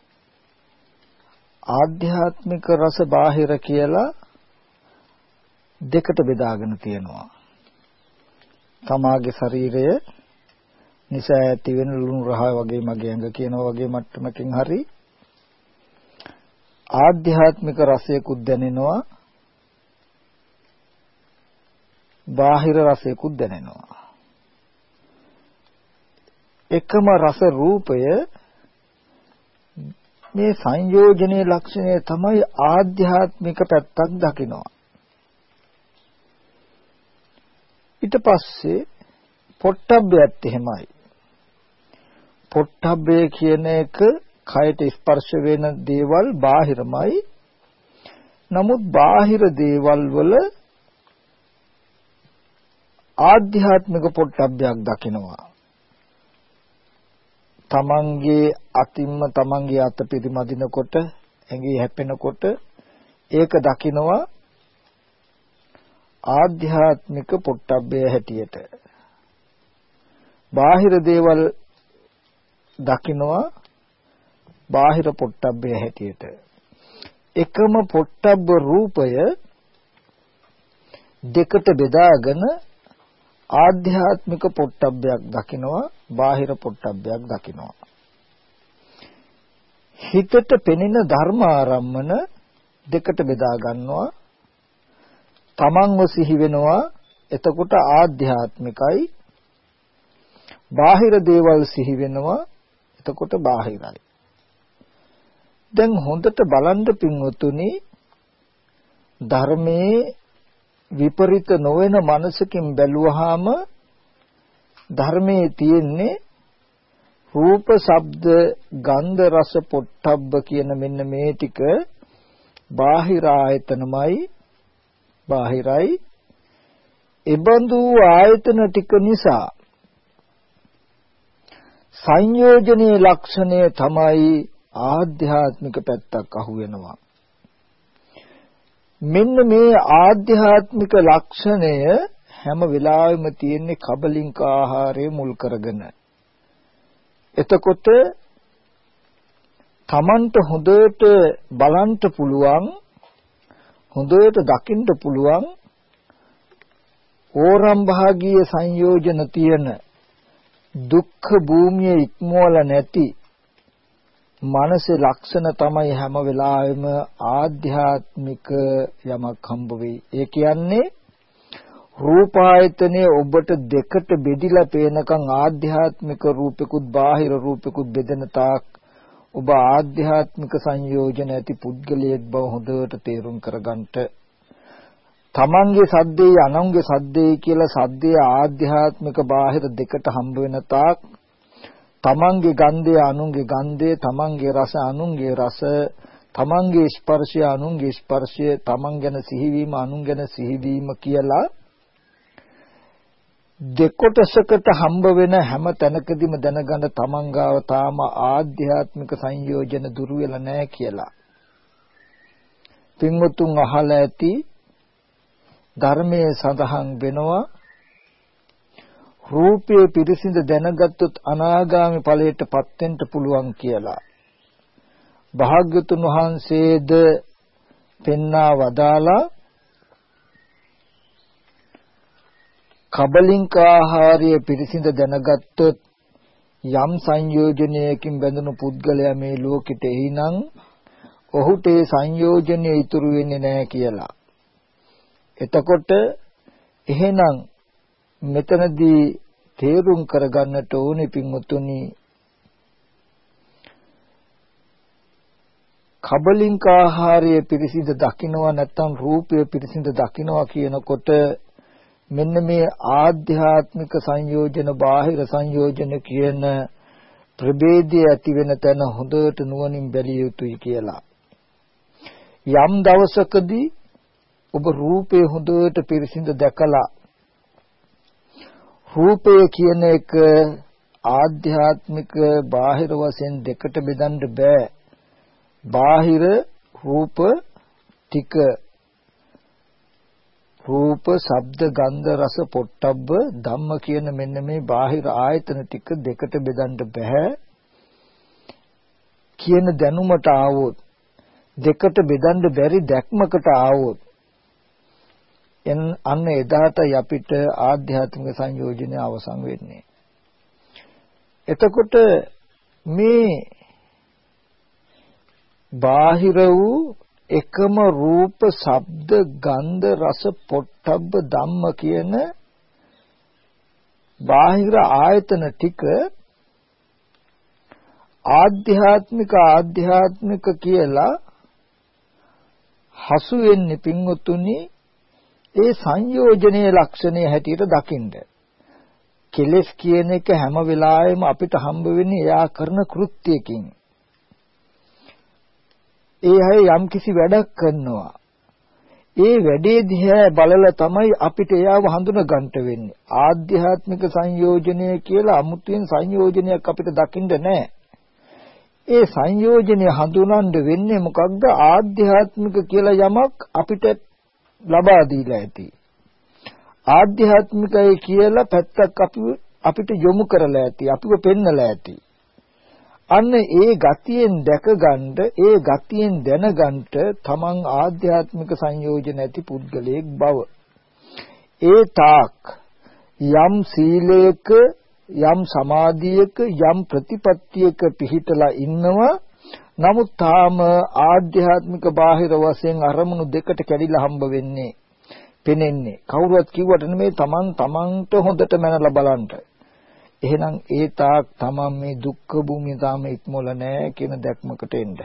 ආධ්‍යාත්මික රස බාහිර කියලා දෙකට බෙදාගෙන තියෙනවා. තමාගේ ශරීරය නිසා ඇති වෙන ලුණු රහ වගේ මගේ ඇඟ කියනවා වගේ මට්ටමකින් හරි ආධ්‍යාත්මික රසයකුත් දැනෙනවා. බාහිර රසයකුත් දැනෙනවා. එකම රස රූපය මේ සංයෝජනයේ ලක්ෂණය තමයි ආධ්‍යාත්මික පැත්තක් දකිනවා. ඊට පස්සේ පොට්ටබ්බයත් එහෙමයි. පොට්ටබ්බය කියන එක කයට ස්පර්ශ වෙන දේවල් බාහිරමයි. නමුත් බාහිර දේවල් වල ආධ්‍යාත්මික පොට්ටබ්බයක් දකිනවා. තමන්ගේ අතින්ම තමන්ගේ අත පිරිමදිනකොට ඇඟේ හැපෙනකොට ඒක දකිනවා ආධ්‍යාත්මික පොට්ටබ්බය හැටියට. බාහිර දේවල් දකිනවා බාහිර පොට්ටබ්බය හැටියට. එකම පොට්ටබ්බ රූපය දෙකට බෙදාගෙන ආධ්‍යාත්මික පොට්ටබ්බයක් දකිනවා බාහිර පොට්ටබ්බයක් දකිනවා. හිතට පෙනෙන ධර්ම ආරම්මන දෙකට බෙදා ගන්නවා. තමන්ව සිහි වෙනවා. එතකොට ආධ්‍යාත්මිකයි. බාහිර දේවල් සිහි වෙනවා. එතකොට බාහිරයි. දැන් හොඳට බලන්න පින්වතුනි ධර්මයේ විපරිත නොවන මනසකින් බැලුවාම ධර්මයේ තියෙන්නේ රූප, ශබ්ද, ගන්ධ, රස, පොට්ටබ්බ කියන මෙන්න මේ ටික බාහිර ආයතනමයි බාහිරයි. ඒබඳු ආයතන ටික නිසා සංයෝජනීය ලක්ෂණය තමයි ආධ්‍යාත්මික පැත්තක් අහු වෙනවා. මෙන්න මේ ආධ්‍යාත්මික ලක්ෂණය හැම වෙලාවෙම තියෙන්නේ කබලින්ක ආහාරය මුල් කරගෙන. එතකොට තමන්ට හොඳට බලන්න පුළුවන්, හොඳට දකින්න පුළුවන් ඕරම් භාගීය සංයෝජන තියෙන දුක්ඛ භූමිය ඉක්මවල නැති මානසික ලක්ෂණ තමයි හැම වෙලාවෙම ආධ්‍යාත්මික යමක් හම්බ වෙයි. ඒ කියන්නේ රූපායතනයේ ඔබට දෙකට බෙදිලා පේනකන් ආධ්‍යාත්මික රූපිකුත් බාහිර රූපිකුත් බෙදෙන තාක් ඔබ ආධ්‍යාත්මික සංයෝජන ඇති පුද්ගලයෙක් බව හොඳට තේරුම් කරගන්නට. තමන්ගේ සද්දේ අනුන්ගේ සද්දේ කියලා සද්දේ ආධ්‍යාත්මික බාහිර දෙකට හම්බ වෙන තාක් තමන්ගේ ගන්ධය අනුන්ගේ ගන්ධය, තමන්ගේ රස අනුන්ගේ රස, තමන්ගේ ස්පර්ශය අනුන්ගේ ස්පර්ශය, තමන් ගැන සිහිවීම අනුන් ගැන සිහිවීම කියලා දෙකොටසකට හම්බ වෙන හැම තැනකදීම දැනගන්න තමන් ගාව තාම ආධ්‍යාත්මික සංයෝජන දුරු වෙලා නැහැ කියලා. පින්වතුන් අහලා ඇති ධර්මයේ සඳහන් වෙනවා රූපයේ පිරිසිඳ දැනගත්තොත් අනාගාමී ඵලයටපත් වෙන්න පුළුවන් කියලා. භාග්‍යතුන් වහන්සේද පෙන්වා වදාලා කබලින්ක ආහාරය පිරිසිඳ දැනගත්තොත් යම් සංයෝජනයකින් බැඳුණු පුද්ගලයා මේ ලෝකෙට එහිනම් ඔහුට ඒ සංයෝජනය ඉතුරු වෙන්නේ නැහැ කියලා. එතකොට එහෙනම් මෙතනදී තේරුම් කරගන්නට ඕනේ පින්වතුනි, කබලින්ක ආහාරය පිරිසිඳ දකින්නවා නැත්නම් රූපය පිරිසිඳ දකින්නවා කියනකොට මෙන්න මේ ආධ්‍යාත්මික සංයෝජන බාහිර සංයෝජන කියන ප්‍රභේදය ඇති වෙන තැන හොඳට නුවණින් බැලිය යුතුයි කියලා. යම් දවසකදී ඔබ රූපේ හොඳට පිරිසිඳ දැකලා රූපය කියන එක ආධ්‍යාත්මික බාහිර වශයෙන් දෙකට බෙදන්න බෑ. බාහිර රූප ටික රූප, ශබ්ද, ගන්ධ, රස, පොට්ටබ්බ ධම්ම කියන මෙන්න මේ බාහිර ආයතන ටික දෙකට බෙදන්න බෑ කියන දැනුමට ආවොත්, දෙකට බෙදන්න බැරි දැක්මකට ආවොත් එන් අන්න එදාට අපිට ආධ්‍යාත්මික සංයෝජනය අවසන් වෙන්නේ. එතකොට මේ බාහිර වූ එකම රූප, ශබ්ද, ගන්ධ, රස, පොට්ටබ්බ ධම්ම කියන බාහිර ආයතන ටික ආධ්‍යාත්මික ආධ්‍යාත්මික කියලා හසු වෙන්නේ පින්වතුනි ඒ සංයෝජනයේ ලක්ෂණය හැටියට දකින්න. කෙලස් කියන එක හැම වෙලාවෙම අපිට හම්බ වෙන්නේ එයා කරන කෘත්‍යයකින්. ඒ අය යම් කිසි වැඩක් කරනවා. ඒ වැඩේ දිහා බලලා තමයි අපිට එයාව හඳුනා ගන්නට වෙන්නේ. ආධ්‍යාත්මික සංයෝජනය කියලා අමුතුවෙන් සංයෝජනයක් අපිට දකින්න නැහැ. ඒ සංයෝජනය හඳුනන්න වෙන්නේ මොකක්ද? ආධ්‍යාත්මික කියලා යමක් අපිට ලබා දීලා ඇති. ආධ්‍යාත්මිකයි කියලා පැත්තක් අපි අපිට යොමු කරලා ඇති. අපිව පෙන්නලා ඇති. අන්න ඒ ගතියෙන් දැකගන්න, ඒ ගතියෙන් දැනගන්න තමන් ආධ්‍යාත්මික සංයෝජන ඇති පුද්ගලයෙක් බව. ඒ තාක් යම් සීලයක, යම් සමාධියක, යම් ප්‍රතිපත්තියක පිහිටලා ඉන්නවා. නමුත් තාම ආධ්‍යාත්මික බාහිර වශයෙන් අරමුණු දෙකට කැඩිලා හම්බ වෙන්නේ, පෙනෙන්නේ. කවුරුවත් කිව්වට නෙමෙයි, තමන් තමන්ට හොඳට මනලා බලන්න. එහෙනම් ඒ තාක් තමන් මේ දුක්ඛ භූමිය තාම ඉක්මොල නැහැ කියන දැක්මකට එන්න.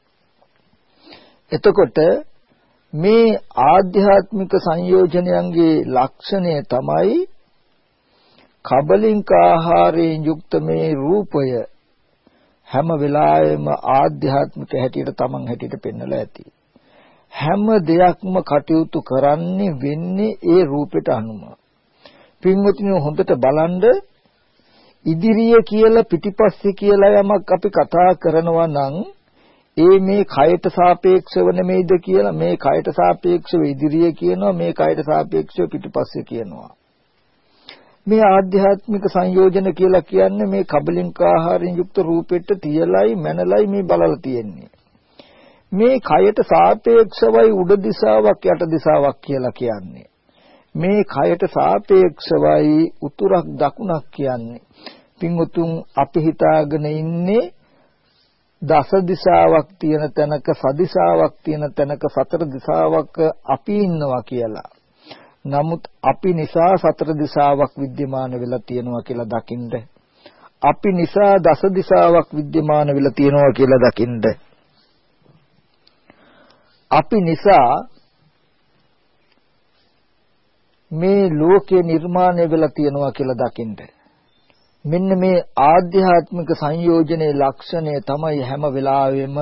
එතකොට මේ ආධ්‍යාත්මික සංයෝජනයන්ගේ ලක්ෂණය තමයි කබලින්ක ආහාරයෙන් යුක්ත මේ රූපය හැම වෙලාවෙම ආධ්‍යාත්මික හැටියට තමන් හැටියට පෙන්වලා ඇති. හැම දෙයක්ම කටයුතු කරන්නේ වෙන්නේ ඒ රූපෙට අනුව. පින්වතුනි හොඳට බලන්න, ඉදිරිය කියලා පිටිපස්සේ කියලා යමක් අපි කතා කරනවා නම් ඒ මේ කයට සාපේක්ෂව නෙමෙයිද කියලා, මේ කයට සාපේක්ෂව ඉදිරිය කියනවා, මේ කයට සාපේක්ෂව පිටිපස්සේ කියනවා. මේ ආධ්‍යාත්මික සංයෝජන කියලා කියන්නේ මේ කබලින්ක ආහාරයෙන් යුක්ත රූපෙට තියලයි මනලයි මේ බලලා තියෙන්නේ. මේ කයට සාපේක්ෂවයි උඩ දිශාවක් යට දිශාවක් කියලා කියන්නේ. මේ කයට සාපේක්ෂවයි උතුරක් දකුණක් කියන්නේ. පින්වතුන් අපි හිතාගෙන ඉන්නේ දස දිශාවක් තියෙන තැනක, සදිශාවක් තියෙන තැනක, සතර දිශාවක් අපි ඉන්නවා කියලා. නමුත් අපි නිසා සතර දිශාවක් විද්‍යමාන වෙලා තියෙනවා කියලා දකින්න. අපි නිසා දස දිශාවක් විද්‍යමාන වෙලා තියෙනවා කියලා දකින්න. අපි නිසා මේ ලෝකේ නිර්මාණය වෙලා තියෙනවා කියලා දකින්න. මෙන්න මේ ආධ්‍යාත්මික සංයෝජනයේ ලක්ෂණය තමයි හැම වෙලාවෙම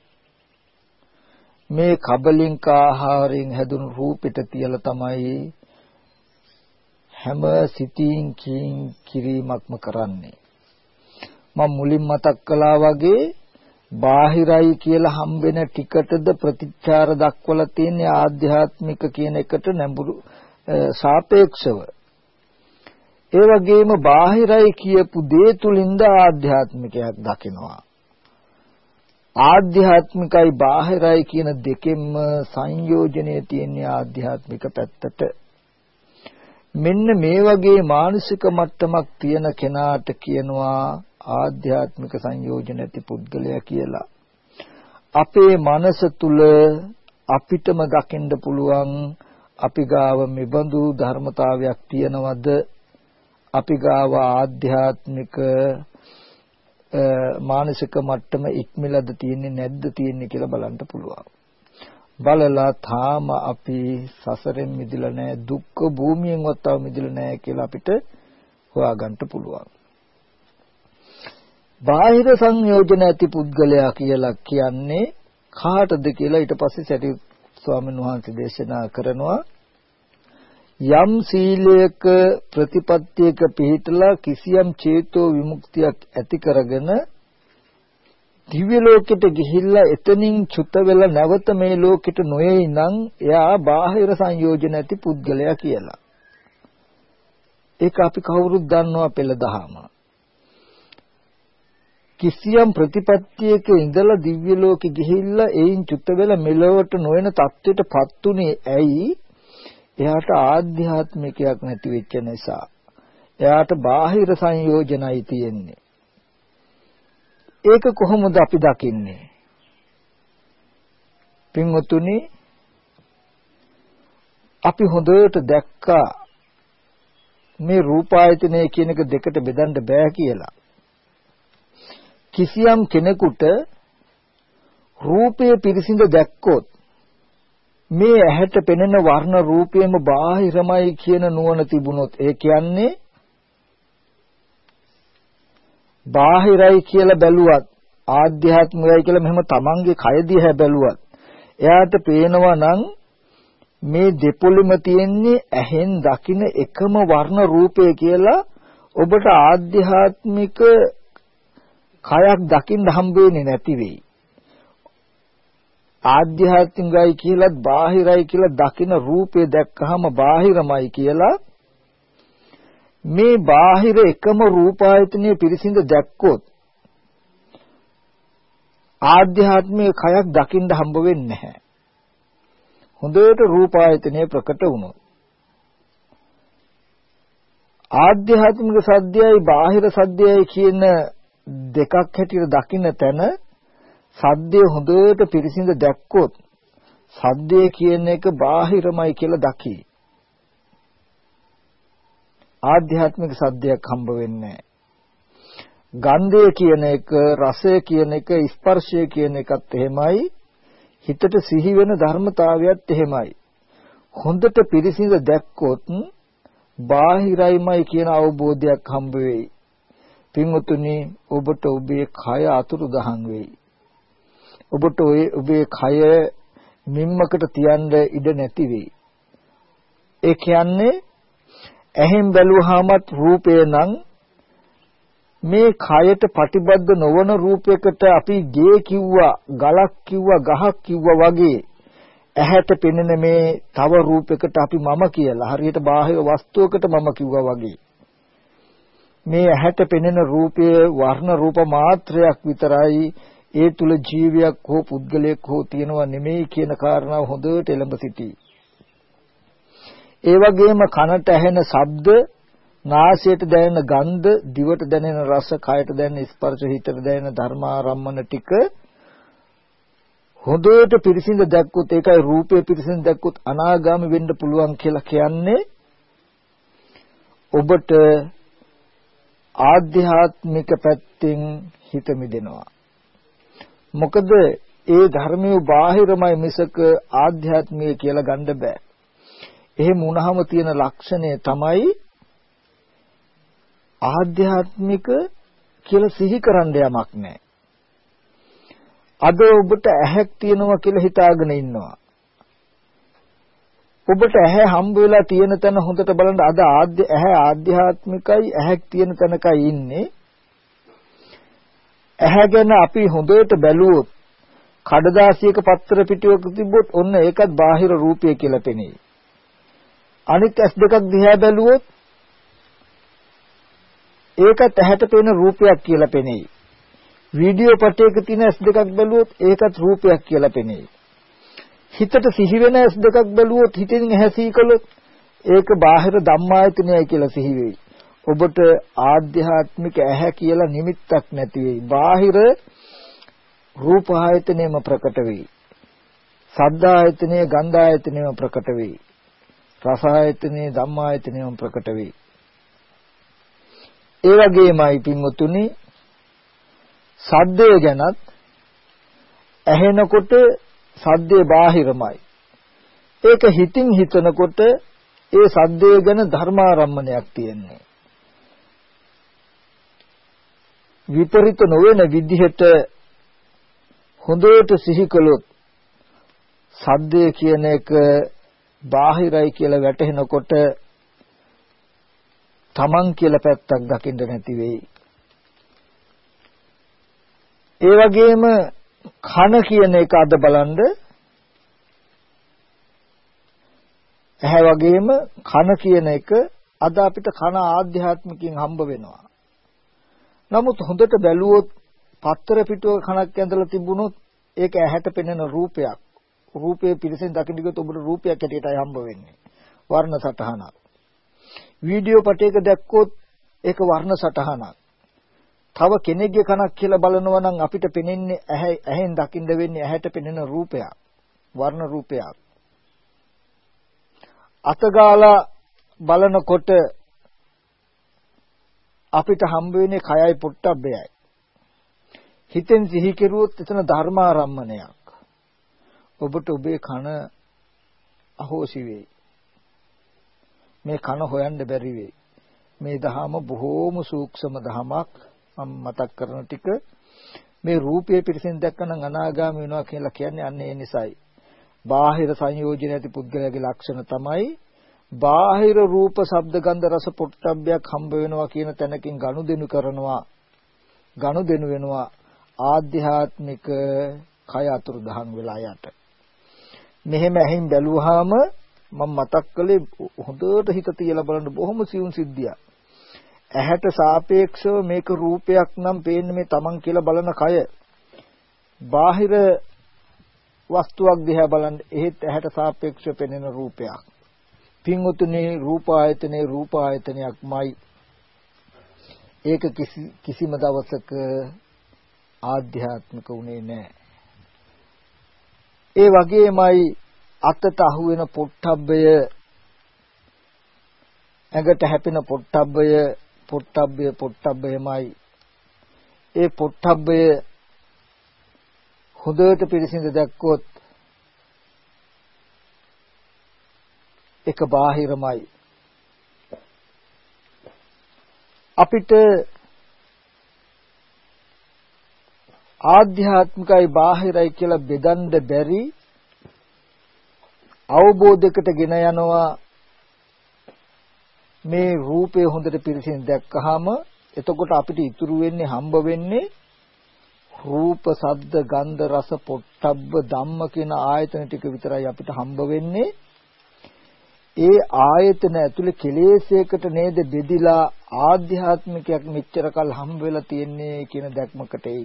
මේ කබලින්ක ආහාරයෙන් හැදුණු රූපෙට තියලා තමයි හැම සිතින් කිරීමක්ම කරන්නේ. මම මුලින් මතක් කළා වගේ බාහිරයි කියලා හම්බෙන ටිකටද ප්‍රතිචාර දක්වලා තියෙන ආධ්‍යාත්මික කියන එකට නැඹුරු සාපේක්ෂව. ඒ වගේම බාහිරයි කියපු දේ තුලින්ද ආධ්‍යාත්මිකයක් දකිනවා. ආධ්‍යාත්මිකයි බාහිරයි කියන දෙකෙන්ම සංයෝජනයේ තියෙන ආධ්‍යාත්මික පැත්තට. මෙන්න මේ වගේ මානසික මට්ටමක් තියෙන කෙනාට කියනවා ආධ්‍යාත්මික සංයෝජන ඇති පුද්ගලයා කියලා. අපේ මනස තුල අපිටම දකින්න පුළුවන් අපි ගාව මෙබඳු ධර්මතාවයක් තියනවද? අපි ගාව ආධ්‍යාත්මික මානසික මට්ටම ඉක්මලද තියෙන්නේ නැද්ද තියෙන්නේ කියලා බලන්න පුළුවන්. බලලා තාම අපි සසරෙන් මිදලා නැහැ, දුක්ඛ භූමියෙන්වත් තව මිදලා නැහැ කියලා අපිට හොයාගන්න පුළුවන්. බාහිර සංයෝජන ඇති පුද්ගලයා කියලා කියන්නේ කාටද කියලා ඊට පස්සේ සැටි ස්වාමීන් වහන්සේ දේශනා කරනවා. යම් සීලයක ප්‍රතිපත්තියක පිහිටලා කිසියම් චේතෝ විමුක්තියක් ඇති කරගෙන දිව්‍ය ලෝකෙට ගිහිල්ලා එතනින් චුත වෙලා නැවත මේ ලෝකෙට නොයයි නම් එයා බාහිර සංයෝජන ඇති පුද්ගලයා කියලා. ඒක අපි කවුරුත් දන්නවා පෙළ දහම. කිසියම් ප්‍රතිපත්තියක ඉඳලා දිව්‍ය ලෝකෙ ගිහිල්ලා එයින් චුත වෙලා මෙලොවට නොයන තත්ත්වයටපත් උනේ ඇයි? එයාට ආධ්‍යාත්මිකයක් නැති වෙච්ච නිසා. එයාට බාහිර සංයෝජනයි තියෙන්නේ. ඒක කොහොමද අපි දකින්නේ? පින්වතුනි, අපි හොඳට දැක්කා මේ රූපායතනය කියන එක දෙකට බෙදන්න බෑ කියලා. කිසියම් කෙනෙකුට රූපය පිරිසිඳ දැක්කොත් මේ ඇහැට පෙනෙන වර්ණ රූපයම බාහිරමයි කියන නුවණ තිබුණොත් ඒ කියන්නේ බාහිරයි කියලා බැලුවත් ආධ්‍යාත්මිකයි කියලා මෙහෙම තමන්ගේ කය දිහා බැලුවත් එයාට පේනවා නම් මේ දෙපොළෙම තියෙන්නේ ඇහෙන් දකින එකම වර්ණ රූපය කියලා ඔබට ආධ්‍යාත්මික කයක් දකින්න හම්බ වෙන්නේ නැති වෙයි. ආධ්‍යාත්මිකයි කියලාත් බාහිරයි කියලා දකින රූපේ දැක්කහම බාහිරමයි කියලා මේ බාහිර එකම රූපායතනයේ පිරිසිඳ දැක්කොත් ආධ්‍යාත්මික කයක් දකින්න හම්බ වෙන්නේ නැහැ. හොඳට රූපායතනයේ ප්‍රකට වුණොත් ආධ්‍යාත්මික සද්දයයි බාහිර සද්දයයි කියන දෙකක් හැටියට දකින්න තැන සද්දේ හොඳට පිරිසිඳ දැක්කොත් සද්දේ කියන එක බාහිරමයි කියලා දකි. ආධ්‍යාත්මික සද්දයක් හම්බ වෙන්නේ නැහැ. ගන්ධය කියන එක, රසය කියන එක, ස්පර්ශය කියන එකත් එහෙමයි. හිතට සිහි වෙන ධර්මතාවයත් එහෙමයි. හොඳට පිරිසිඳ දැක්කොත් බාහිරයිමයි කියන අවබෝධයක් හම්බ වෙයි. පින්වතුනි, ඔබට ඔබේ කය අතුරුදහන් වෙයි. ඔබට ඔබේ කය නිම්මකට තියන්න ඉඩ නැති වෙයි. ඒ කියන්නේ ඇහෙන් බැලුවාමත් රූපය නම් මේ කයට ප්‍රතිබද්ධ නොවන රූපයකට අපි ගේ කිව්වා, ගලක් කිව්වා, ගහක් කිව්වා වගේ ඇහැට පෙනෙන මේ තව රූපයකට අපි මම කියලා හරියට බාහිර වස්තුවකට මම කිව්වා වගේ මේ ඇහැට පෙනෙන රූපයේ වර්ණ රූප මාත්‍රයක් විතරයි, ඒ තුල ජීවියක් හෝ පුද්ගලයෙක් හෝ තියෙනවා නෙමෙයි කියන කාරණාව හොඳට එළඹ සිටී. ඒ වගේම කනට ඇහෙන ශබ්ද, නාසයට දැනෙන ගන්ධ, දිවට දැනෙන රස, කයට දැනෙන ස්පර්ශ, හිතට දැනෙන ධර්මාරම්මන ටික හොඳට පිරිසිඳ දැක්කොත් ඒකයි රූපය පිරිසිඳ දැක්කොත් අනාගාමී වෙන්න පුළුවන් කියලා කියන්නේ ඔබට ආධ්‍යාත්මික පැත්තෙන් හිත මිදෙනවා. මොකද ඒ ධර්මයේ බාහිරමයි මිසක ආධ්‍යාත්මික කියලා ගන්න බෑ. එහෙම වුණාම තියෙන ලක්ෂණය තමයි ආධ්‍යාත්මික කියලා සිහි කරන්න යමක් නැහැ. අද ඔබට ඇහැක් තියෙනවා කියලා හිතාගෙන ඉන්නවා. ඔබට ඇහැ හම්බ වෙලා තියෙන තැන හොඳට බලන්න. අද ආද්‍ය ඇහැ ආධ්‍යාත්මිකයි, ඇහැක් තියෙන තැනකයි ඉන්නේ. ඇහැ ගැන අපි හොඳට බැලුවොත් කඩදාසියක පත්‍ර පිටුවක තිබ්බොත් ඔන්න ඒකත් බාහිර රූපය කියලා පෙනේ. අනිත් ඇස් දෙකක් දිහා බැලුවොත් ඒකත් ඇහැට පෙනෙන රූපයක් කියලා පෙනේ. වීඩියෝ පටයක තියෙන ඇස් දෙකක් බැලුවොත් ඒකත් රූපයක් කියලා පෙනේ. හිතට සිහි වෙන ඇස් දෙකක් බැලුවොත් හිතෙන් ඇහැසී කළොත් ඒක බාහිර ධම්මායතනයයි කියලා සිහි වෙයි. ඔබට ආධ්‍යාත්මික ඇහැ කියලා නිමිත්තක් නැති වෙයි. බාහිර රූප ආයතනෙම ප්‍රකට වෙයි. ශබ්ද ආයතනය, ගන්ධ ආයතනයම ප්‍රකට වෙයි. රස ආයතනය, ධම්ම ආයතනයම ප්‍රකට වෙයි. ඒ වගේමයි පින්වතුනි සද්දය ගැනත් ඇහෙනකොට සද්දේ බාහිරමයි. ඒක හිතින් හිතනකොට ඒ සද්දය ගැන ධර්මාරම්මණයක් තියෙන්නේ. විපරිත නොවන විදිහට හොඳට සිහි කළොත් සද්දය කියන එක බාහිරයි කියලා වැටහෙනකොට තමන් කියලා පැත්තක් දකින්න නැති වෙයි. ඒ වගේම කන කියන එක අද බලන්න ඇහැ වගේම කන කියන එක අද අපිට කන ආධ්‍යාත්මිකයෙන් හම්බ වෙනවා. නමුත් හොඳට බැලුවොත් පත්තර පිටුවක කනක් ඇඳලා තිබුණොත් ඒක ඇහැට පෙනෙන රූපයක්. රූපයේ පිරිසෙන් දකින්න ගියොත් ඔබට රූපයක් හැටියටයි හම්බ වෙන්නේ. වර්ණ සටහනක්. වීඩියෝ පටයක දැක්කොත් ඒක වර්ණ සටහනක්. තව කෙනෙක්ගේ කනක් කියලා බලනවා නම් අපිට පෙනෙන්නේ ඇහැ ඇහෙන් දකින්න වෙන්නේ ඇහැට පෙනෙන රූපයක්. වර්ණ රූපයක්. අතගාලා බලනකොට අපිට හම්බ වෙන්නේ කයයි පොට්ටබ්බයයි. හිතෙන් සිහි කෙරුවොත් එතන ධර්මාරම්මණයක්. ඔබට ඔබේ කන අහෝසි වෙයි. මේ කන හොයන්න බැරි වෙයි. මේ දහම බොහෝම සූක්ෂම දහමක්. මම මතක් කරන ටික මේ රූපයේ පිරිසෙන් දැක්කනම් අනාගාමී වෙනවා කියලා කියන්නේ අන්න ඒ නිසායි. බාහිර සංයෝජන ඇති පුද්ගලයාගේ ලක්ෂණ තමයි බාහිර රූප, ශබ්ද, ගන්ධ, රස, පොට්ටබ්බයක් හම්බ වෙනවා කියන තැනකින් ගනුදෙනු කරනවා. ගනුදෙනු වෙනවා ආධ්‍යාත්මික කය අතුරුදහන් වෙලා යට. මෙහෙම ඇහින් බැලුවාම මම මතක් කළේ හොඳට හිත තියලා බලන්න බොහොම සියුම් සිද්ධියක්. ඇහැට සාපේක්ෂව මේක රූපයක් නම් පේන්නේ මේ තමන් කියලා බලන කය. බාහිර වස්තුවක් දිහා බලන්න එහෙත් ඇහැට සාපේක්ෂව පෙනෙන රූපයක්. පින්වතුනි රූප ආයතනේ රූප ආයතනයක්මයි. ඒක කිසි කිසිම දවසක ආධ්‍යාත්මික උනේ නැහැ. ඒ වගේමයි අතට අහු වෙන පොට්ටබ්බය, ඇඟට හැපෙන පොට්ටබ්බය පොට්ටබ්බය පොට්ටබ්බයමයි. ඒ පොට්ටබ්බය හොඳට පිරිසිඳ දැක්කොත් ඒක බාහිරමයි. අපිට ආධ්‍යාත්මිකයි බාහිරයි කියලා බෙදන්න බැරි අවබෝධයකට ගෙන යනවා. මේ රූපය හොඳට පිරිසින් දැක්කහම එතකොට අපිට ඉතුරු වෙන්නේ හම්බ වෙන්නේ රූප, ශබ්ද, ගන්ධ, රස, පොට්ටබ්බ, ධම්ම කියන ආයතන ටික විතරයි අපිට හම්බ වෙන්නේ. ඒ ආයතන ඇතුලේ කෙලෙසයකට නේද බෙදිලා ආධ්‍යාත්මිකයක් මෙච්චර කල් හම්බ වෙලා තියෙන්නේ කියන දැක්මකට එයි.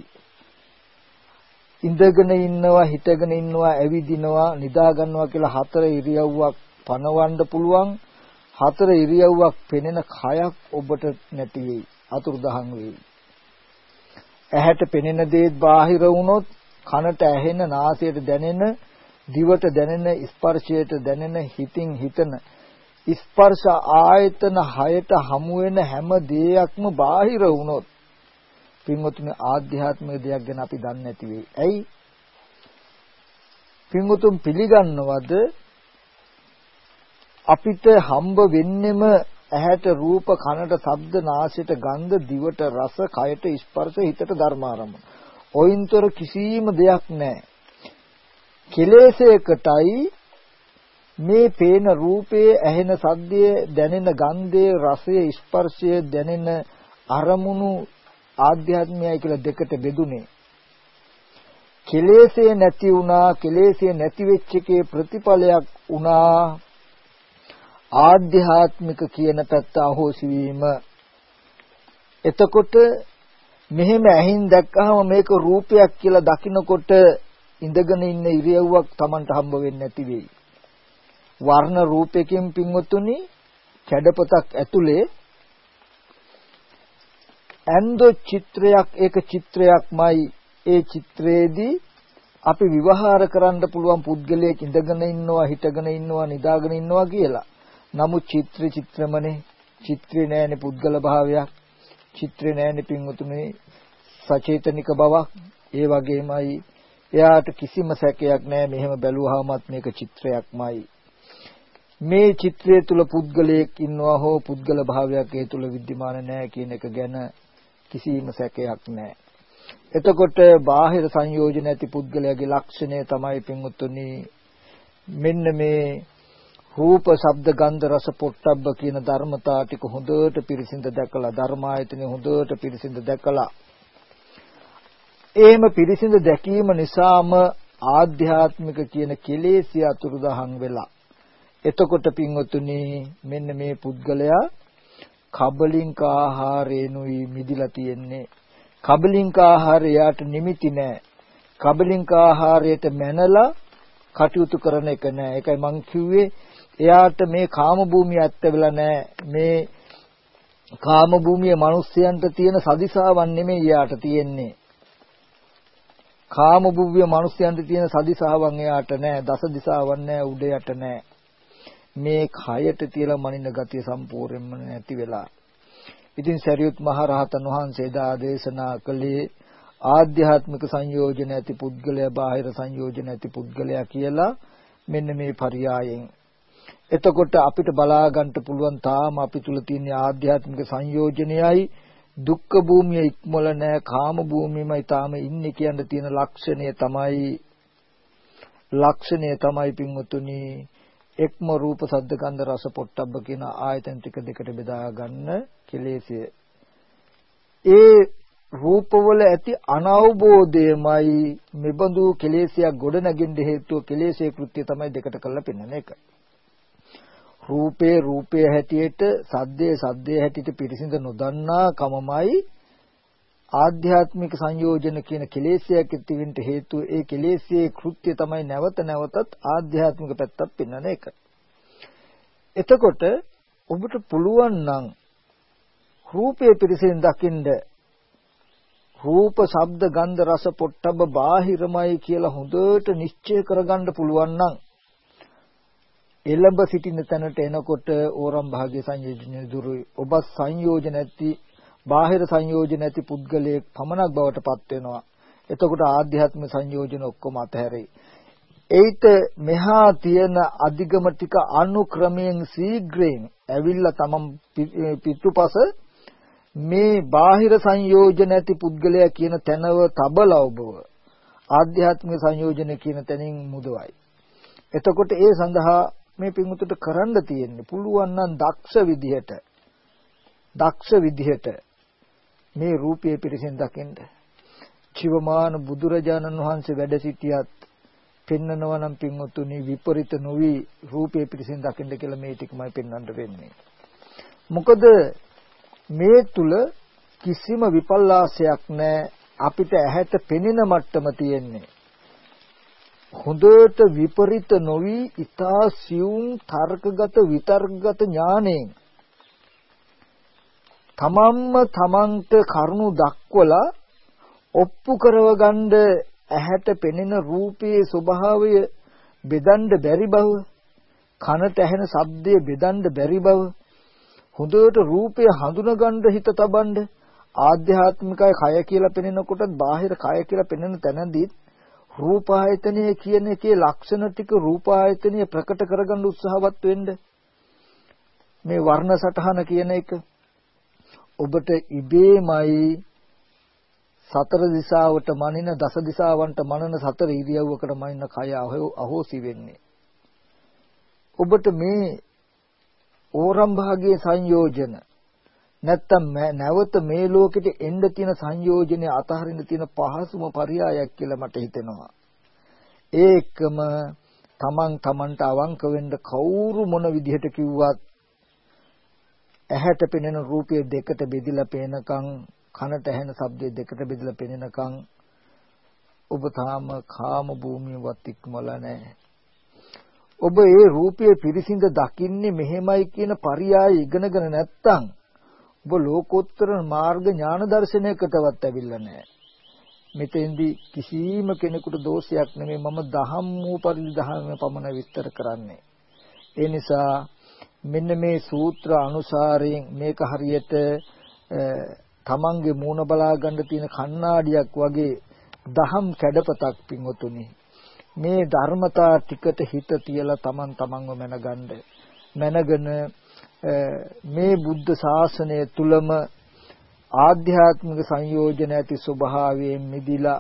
ඉඳගෙන ඉන්නවා, හිටගෙන ඉන්නවා, ඇවිදිනවා, නිදා ගන්නවා කියලා හතර ඉරියව්වක් පනවන්න පුළුවන්. හතර ඉරියව්වක් පෙනෙන කයක් ඔබට නැති වෙයි, අතුරුදහන් වෙයි. ඇහැට පෙනෙන දේත් බාහිර වුණොත් කනට ඇහෙන, නාසයට දැනෙන, දිවට දැනෙන, ස්පර්ශයට දැනෙන, හිතින් හිතන ස්පර්ශ ආයතන හයට හමු වෙන හැම දෙයක්ම බාහිර වුණොත් පින්වතුනි ආධ්‍යාත්මික දෙයක් ගැන අපි දන්නේ නැති වෙයි. ඇයි? පින්වතුන් පිළිගන්නවද අපිට හම්බ වෙන්නෙම ඇහැට රූප, කනට ශබ්ද, නාසයට ගන්ධ, දිවට රස, කයට ස්පර්ශ, හිතට ධර්මාරම්මන. ඔයින්තර කිසිම දෙයක් නැහැ. කෙලෙසයකටයි මේ පේන රූපයේ, ඇහෙන සද්දයේ, දැනෙන ගන්ධයේ, රසයේ, ස්පර්ශයේ දැනෙන අරමුණු ආධ්‍යාත්මයයි කියලා දෙකට බෙදුනේ. කෙලෙසේ නැති වුණා, කෙලෙසේ නැති වෙච්ච එකේ ප්‍රතිඵලයක් වුණා ආධ්‍යාත්මික කියන පැත්ත අහෝසි වීම. එතකොට මෙහෙම ඇහින් දැක්කහම මේක රූපයක් කියලා දකිනකොට ඉඳගෙන ඉන්න ඉරියව්වක් Tamanට හම්බ වෙන්නේ නැති වෙයි. වර්ණ රූපයෙන් පින්වතුනි කැඩපතක් ඇතුලේ ඇන්දෝ චිත්‍රයක් ඒක චිත්‍රයක්මයි. ඒ චිත්‍රයේදී අපි විවහාර කරන්න පුළුවන් පුද්ගලයෙක් ඉඳගෙන ඉන්නවා, හිටගෙන ඉන්නවා, නිදාගෙන ඉන්නවා කියලා. නමුත් චිත්‍ර චිත්‍රමනේ. චිත්‍රේ නෑනේ පුද්ගල භාවයක්. චිත්‍රේ නෑනේ පින්වතුනේ සචේතනික බවක්. ඒ වගේමයි එයාට කිසිම සැකයක් නෑ මෙහෙම බැලුවාමත් මේක චිත්‍රයක්මයි. මේ චිත්‍රය තුල පුද්ගලයෙක් ඉන්නවා හෝ පුද්ගල භාවයක් ඒ තුල विद्यमान නෑ කියන එක ගැන කිසිම සැකයක් නෑ. එතකොට බාහිර සංයෝජන ඇති පුද්ගලයාගේ ලක්ෂණය තමයි පින්වතුනි මෙන්න මේ රූප, ශබ්ද, ගන්ධ, රස, පොට්ටබ්බ කියන ධර්මතා ටික හොඳට පිරිසිඳ දැකලා ධර්මායතනෙ හොඳට පිරිසිඳ දැකලා එහෙම පිරිසිඳ දැකීම නිසාම ආධ්‍යාත්මික කියන කෙලෙසිය අතුරුදහන් වෙලා එතකොට පින්වතුනි මෙන්න මේ පුද්ගලයා කබලින්ක ආහාරේනුයි මිදිලා තියෙන්නේ. කබලින්ක ආහාරයට නිමිති නැහැ. කබලින්ක ආහාරයට මැනලා කටයුතු කරන එක නෑ. ඒකයි මං කිව්වේ එයාට මේ කාම භූමිය ඇත්ත වෙලා නෑ. මේ කාම භූමියේ මිනිස්යන්ට තියෙන සදිසාවන් නෙමෙයි එයාට තියෙන්නේ. කාම භූමියේ මිනිස්යන්ට තියෙන සදිසාවන් එයාට නෑ. දස දිසාවන් නෑ, උඩ යට නෑ. මේ කයට තියලා මනින ගතිය සම්පූර්ණයෙන්ම නැති වෙලා. ඉතින් සරියුත් මහ රහතන් වහන්සේ දා දේශනා කළේ ආධ්‍යාත්මික සංයෝජන ඇති පුද්ගලයා බාහිර සංයෝජන ඇති පුද්ගලයා කියලා මෙන්න මේ පරියායෙන්. එතකොට අපිට බලා ගන්න පුළුවන් තාම අපි තුල තියෙන ආධ්‍යාත්මික සංයෝජනයයි දුක්ඛ භූමිය ඉක්මොල නැහැ, කාම භූමියමයි තාම ඉන්නේ කියන තියෙන ලක්ෂණය තමයි ලක්ෂණය තමයි පින්වතුනි එක්ම රූප, සද්ද, ගන්ධ, රස, පොට්ටබ්බ කියන ආයතන ටික දෙකට බෙදා ගන්න කෙලෙසිය. ඒ රූපවල ඇති අනවබෝධයමයි මෙබඳු කෙලෙසියක් ගොඩනගින්න හේතුව. කෙලෙසේ කෘත්‍ය තමයි දෙකට කළා පෙන්වන එක. රූපේ රූපයේ හැටියට, සද්දේ සද්දේ හැටියට පිරිසිඳ නොදන්නා කමමයි ආධ්‍යාත්මික සංයෝජන කියන කෙලෙසියක් ඇතිවෙන්න හේතුව. ඒ කෙලෙසියේ කෘත්‍ය තමයි නැවත නැවතත් ආධ්‍යාත්මික පැත්තක් පෙන්වන එක. එතකොට ඔබට පුළුවන් නම් රූපයේ පිරිසිඳ දකින්න රූප, ශබ්ද, ගන්ධ, රස, පොට්ටබ්බ බාහිරමයි කියලා හොඳට නිශ්චය කරගන්න පුළුවන් නම් එළඹ සිටින තැනට එනකොට ඕරම් භාග්‍ය සංයෝජන දුරුයි. ඔබ සංයෝජන ඇති බාහිර සංයෝජන ඇති පුද්ගලයෙක් පමණක් බවට පත් වෙනවා. එතකොට ආධ්‍යාත්මික සංයෝජන ඔක්කොම අතහැරෙයි. ඒිට මෙහා තියෙන අධිගම ටික අනුක්‍රමයෙන් ශීඝ්‍රයෙන් ඇවිල්ලා තමන් පිටුපස මේ බාහිර සංයෝජන ඇති පුද්ගලයා කියන තැනව තබලා ඔබව ආධ්‍යාත්මික සංයෝජන කියන තැනින් මුදවයි. එතකොට ඒ සඳහා මේ පින්වුතුට කරන්න තියෙන්නේ පුළුවන් නම් දක්ෂ විදිහට දක්ෂ විදිහට මේ රූපයේ පිරිසින් දකින්න. ජීවමාන බුදුරජාණන් වහන්සේ වැඩ සිටියත් පෙන්නනවා නම් පින්වතුනි විපරිත නොවි රූපයේ පිරිසින් දකින්න කියලා මේ ටිකමයි පෙන්වන්න වෙන්නේ. මොකද මේ තුල කිසිම විපල්ලාසයක් නැහැ. අපිට ඇහැට පෙනෙන මට්ටම තියෙන්නේ. හොඳට විපරිත නොවි ඊතා සියුම් තර්කගත විතර්කගත ඥාණයෙන් තමන්ම තමන්ට කරුණු දක්වලා ඔප්පු කරවගන්න ඇහැට පෙනෙන රූපයේ ස්වභාවය බෙදන්න බැරි බව, කනට ඇහෙන ශබ්දය බෙදන්න බැරි බව, හොඳට රූපය හඳුනගන්න හිත තබන්න ආධ්‍යාත්මිකයි කය කියලා පෙනෙනකොටත් බාහිර කය කියලා පෙනෙන තැනදී රූප ආයතනය කියන එකේ ලක්ෂණ ටික රූප ආයතනය ප්‍රකට කරගන්න උත්සාහවත් වෙන්න. මේ වර්ණ සටහන කියන එක ඔබට ඉබේමයි සතර දිශාවට මනින දස දිශාවන්ට මනන සතර ඉරියව්වකට මනින කය අහෝසි වෙන්නේ. ඔබට මේ ඕරම් භාගයේ සංයෝජන නැත්තම් නැවත මේ ලෝකෙට එන්න තියෙන සංයෝජනේ අතහරින්න තියෙන පහසුම පරයයක් කියලා මට හිතෙනවා. ඒකම තමන් තමන්ට අවංක වෙන්න කවුරු මොන විදිහට කිව්වත් ඇහැට පෙනෙන රූපය දෙකට බෙදිලා පේනකම්, කනට ඇහෙන ශබ්දය දෙකට බෙදලා පෙනෙනකම් ඔබ තාම කාම භූමියවත් ඉක්මලා නැහැ. ඔබ ඒ රූපයේ පිරිසිඳ දකින්නේ මෙහෙමයි කියන පරයය ඉගෙනගෙන නැත්තම් ඔබ ලෝකෝත්තර මාර්ග ඥාන දර්ශනයකටවත් ඇවිල්ලා නැහැ. මෙතෙන්දී කිසිම කෙනෙකුට දෝෂයක් නෙමෙයි මම දහම් වූ පරිදි දහම පමණ විස්තර කරන්නේ. ඒ නිසා මෙන්න මේ සූත්‍ර අනුසාරයෙන් මේක හරියට තමන්ගේ මූණ බලා ගන්න තියෙන කණ්ණාඩියක් වගේ දහම් කැඩපතක් පින්වතුනි. මේ ධර්මතා ටිකට හිත තියලා තමන් තමන්ව මැනගන්න. මැනගෙන මේ බුද්ධ ශාසනය තුලම ආධ්‍යාත්මික සංයෝජන ඇති ස්වභාවයෙන් මිදිලා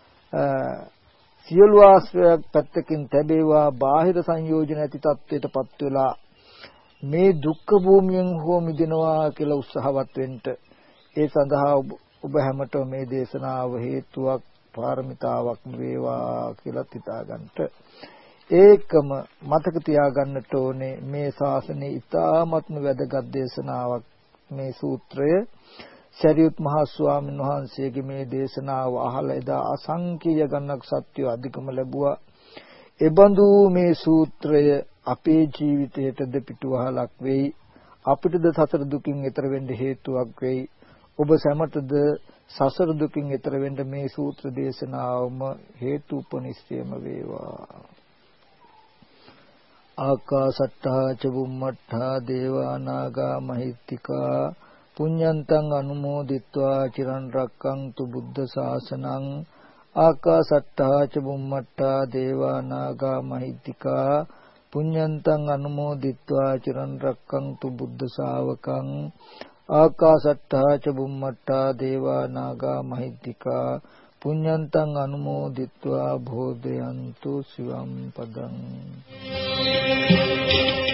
සියලු ආශ්‍රයයක් පැත්තකින් තැබේවා බාහිර සංයෝජන ඇති තත්ත්වයටපත් වෙලා මේ දුක්ඛ භූමියෙන් හෝ මිදෙනවා කියලා උත්සාහවත් වෙන්න. ඒ සඳහා ඔබ හැමතෙම මේ දේශනාව හේතුවක් පාරමිතාවක් වේවා කියලා හිතාගන්නට. ඒකම මතක තියාගන්නට ඕනේ මේ ශාසනයේ ඉතාමත්ම වැදගත් දේශනාවක් මේ සූත්‍රය. සරියුත් මහ ස්වාමීන් වහන්සේගේ මේ දේශනාව අහලා එදා අසංකීය ගණනක් සත්‍ය අධිකම ලැබුවා. එබඳු මේ සූත්‍රය අපේ ජීවිතයටද පිටුවහලක් වෙයි. අපිටද සසර දුකින් එතර වෙන්න හේතුවක් වෙයි. ඔබ සැමටද සසර දුකින් එතර වෙන්න මේ සූත්‍ර දේශනාවම හේතුපනිශ්චයම වේවා. ආකාසට්ටා ච බුම්මට්ටා දේවා නාග මහිත්‍තිකා පුඤ්ඤන්තං අනුමෝදිත්වා චිරන් රැක්කන්තු බුද්ධ ශාසනං. ආකාසට්ටා ච බුම්මට්ටා දේවා නාග මහිත්‍තිකා පුඤ්ඤන්තං අනුමෝදිත්වා චිරන් රැක්කන්තු බුද්ධ ශාවකං. ආකාසට්ටා ච බුම්මට්ටා දේවා නාග මහිත්‍තිකා පුඤ්ඤන්තං අනුමෝදිත්වා භෝදයන්තු සිවම් පදං.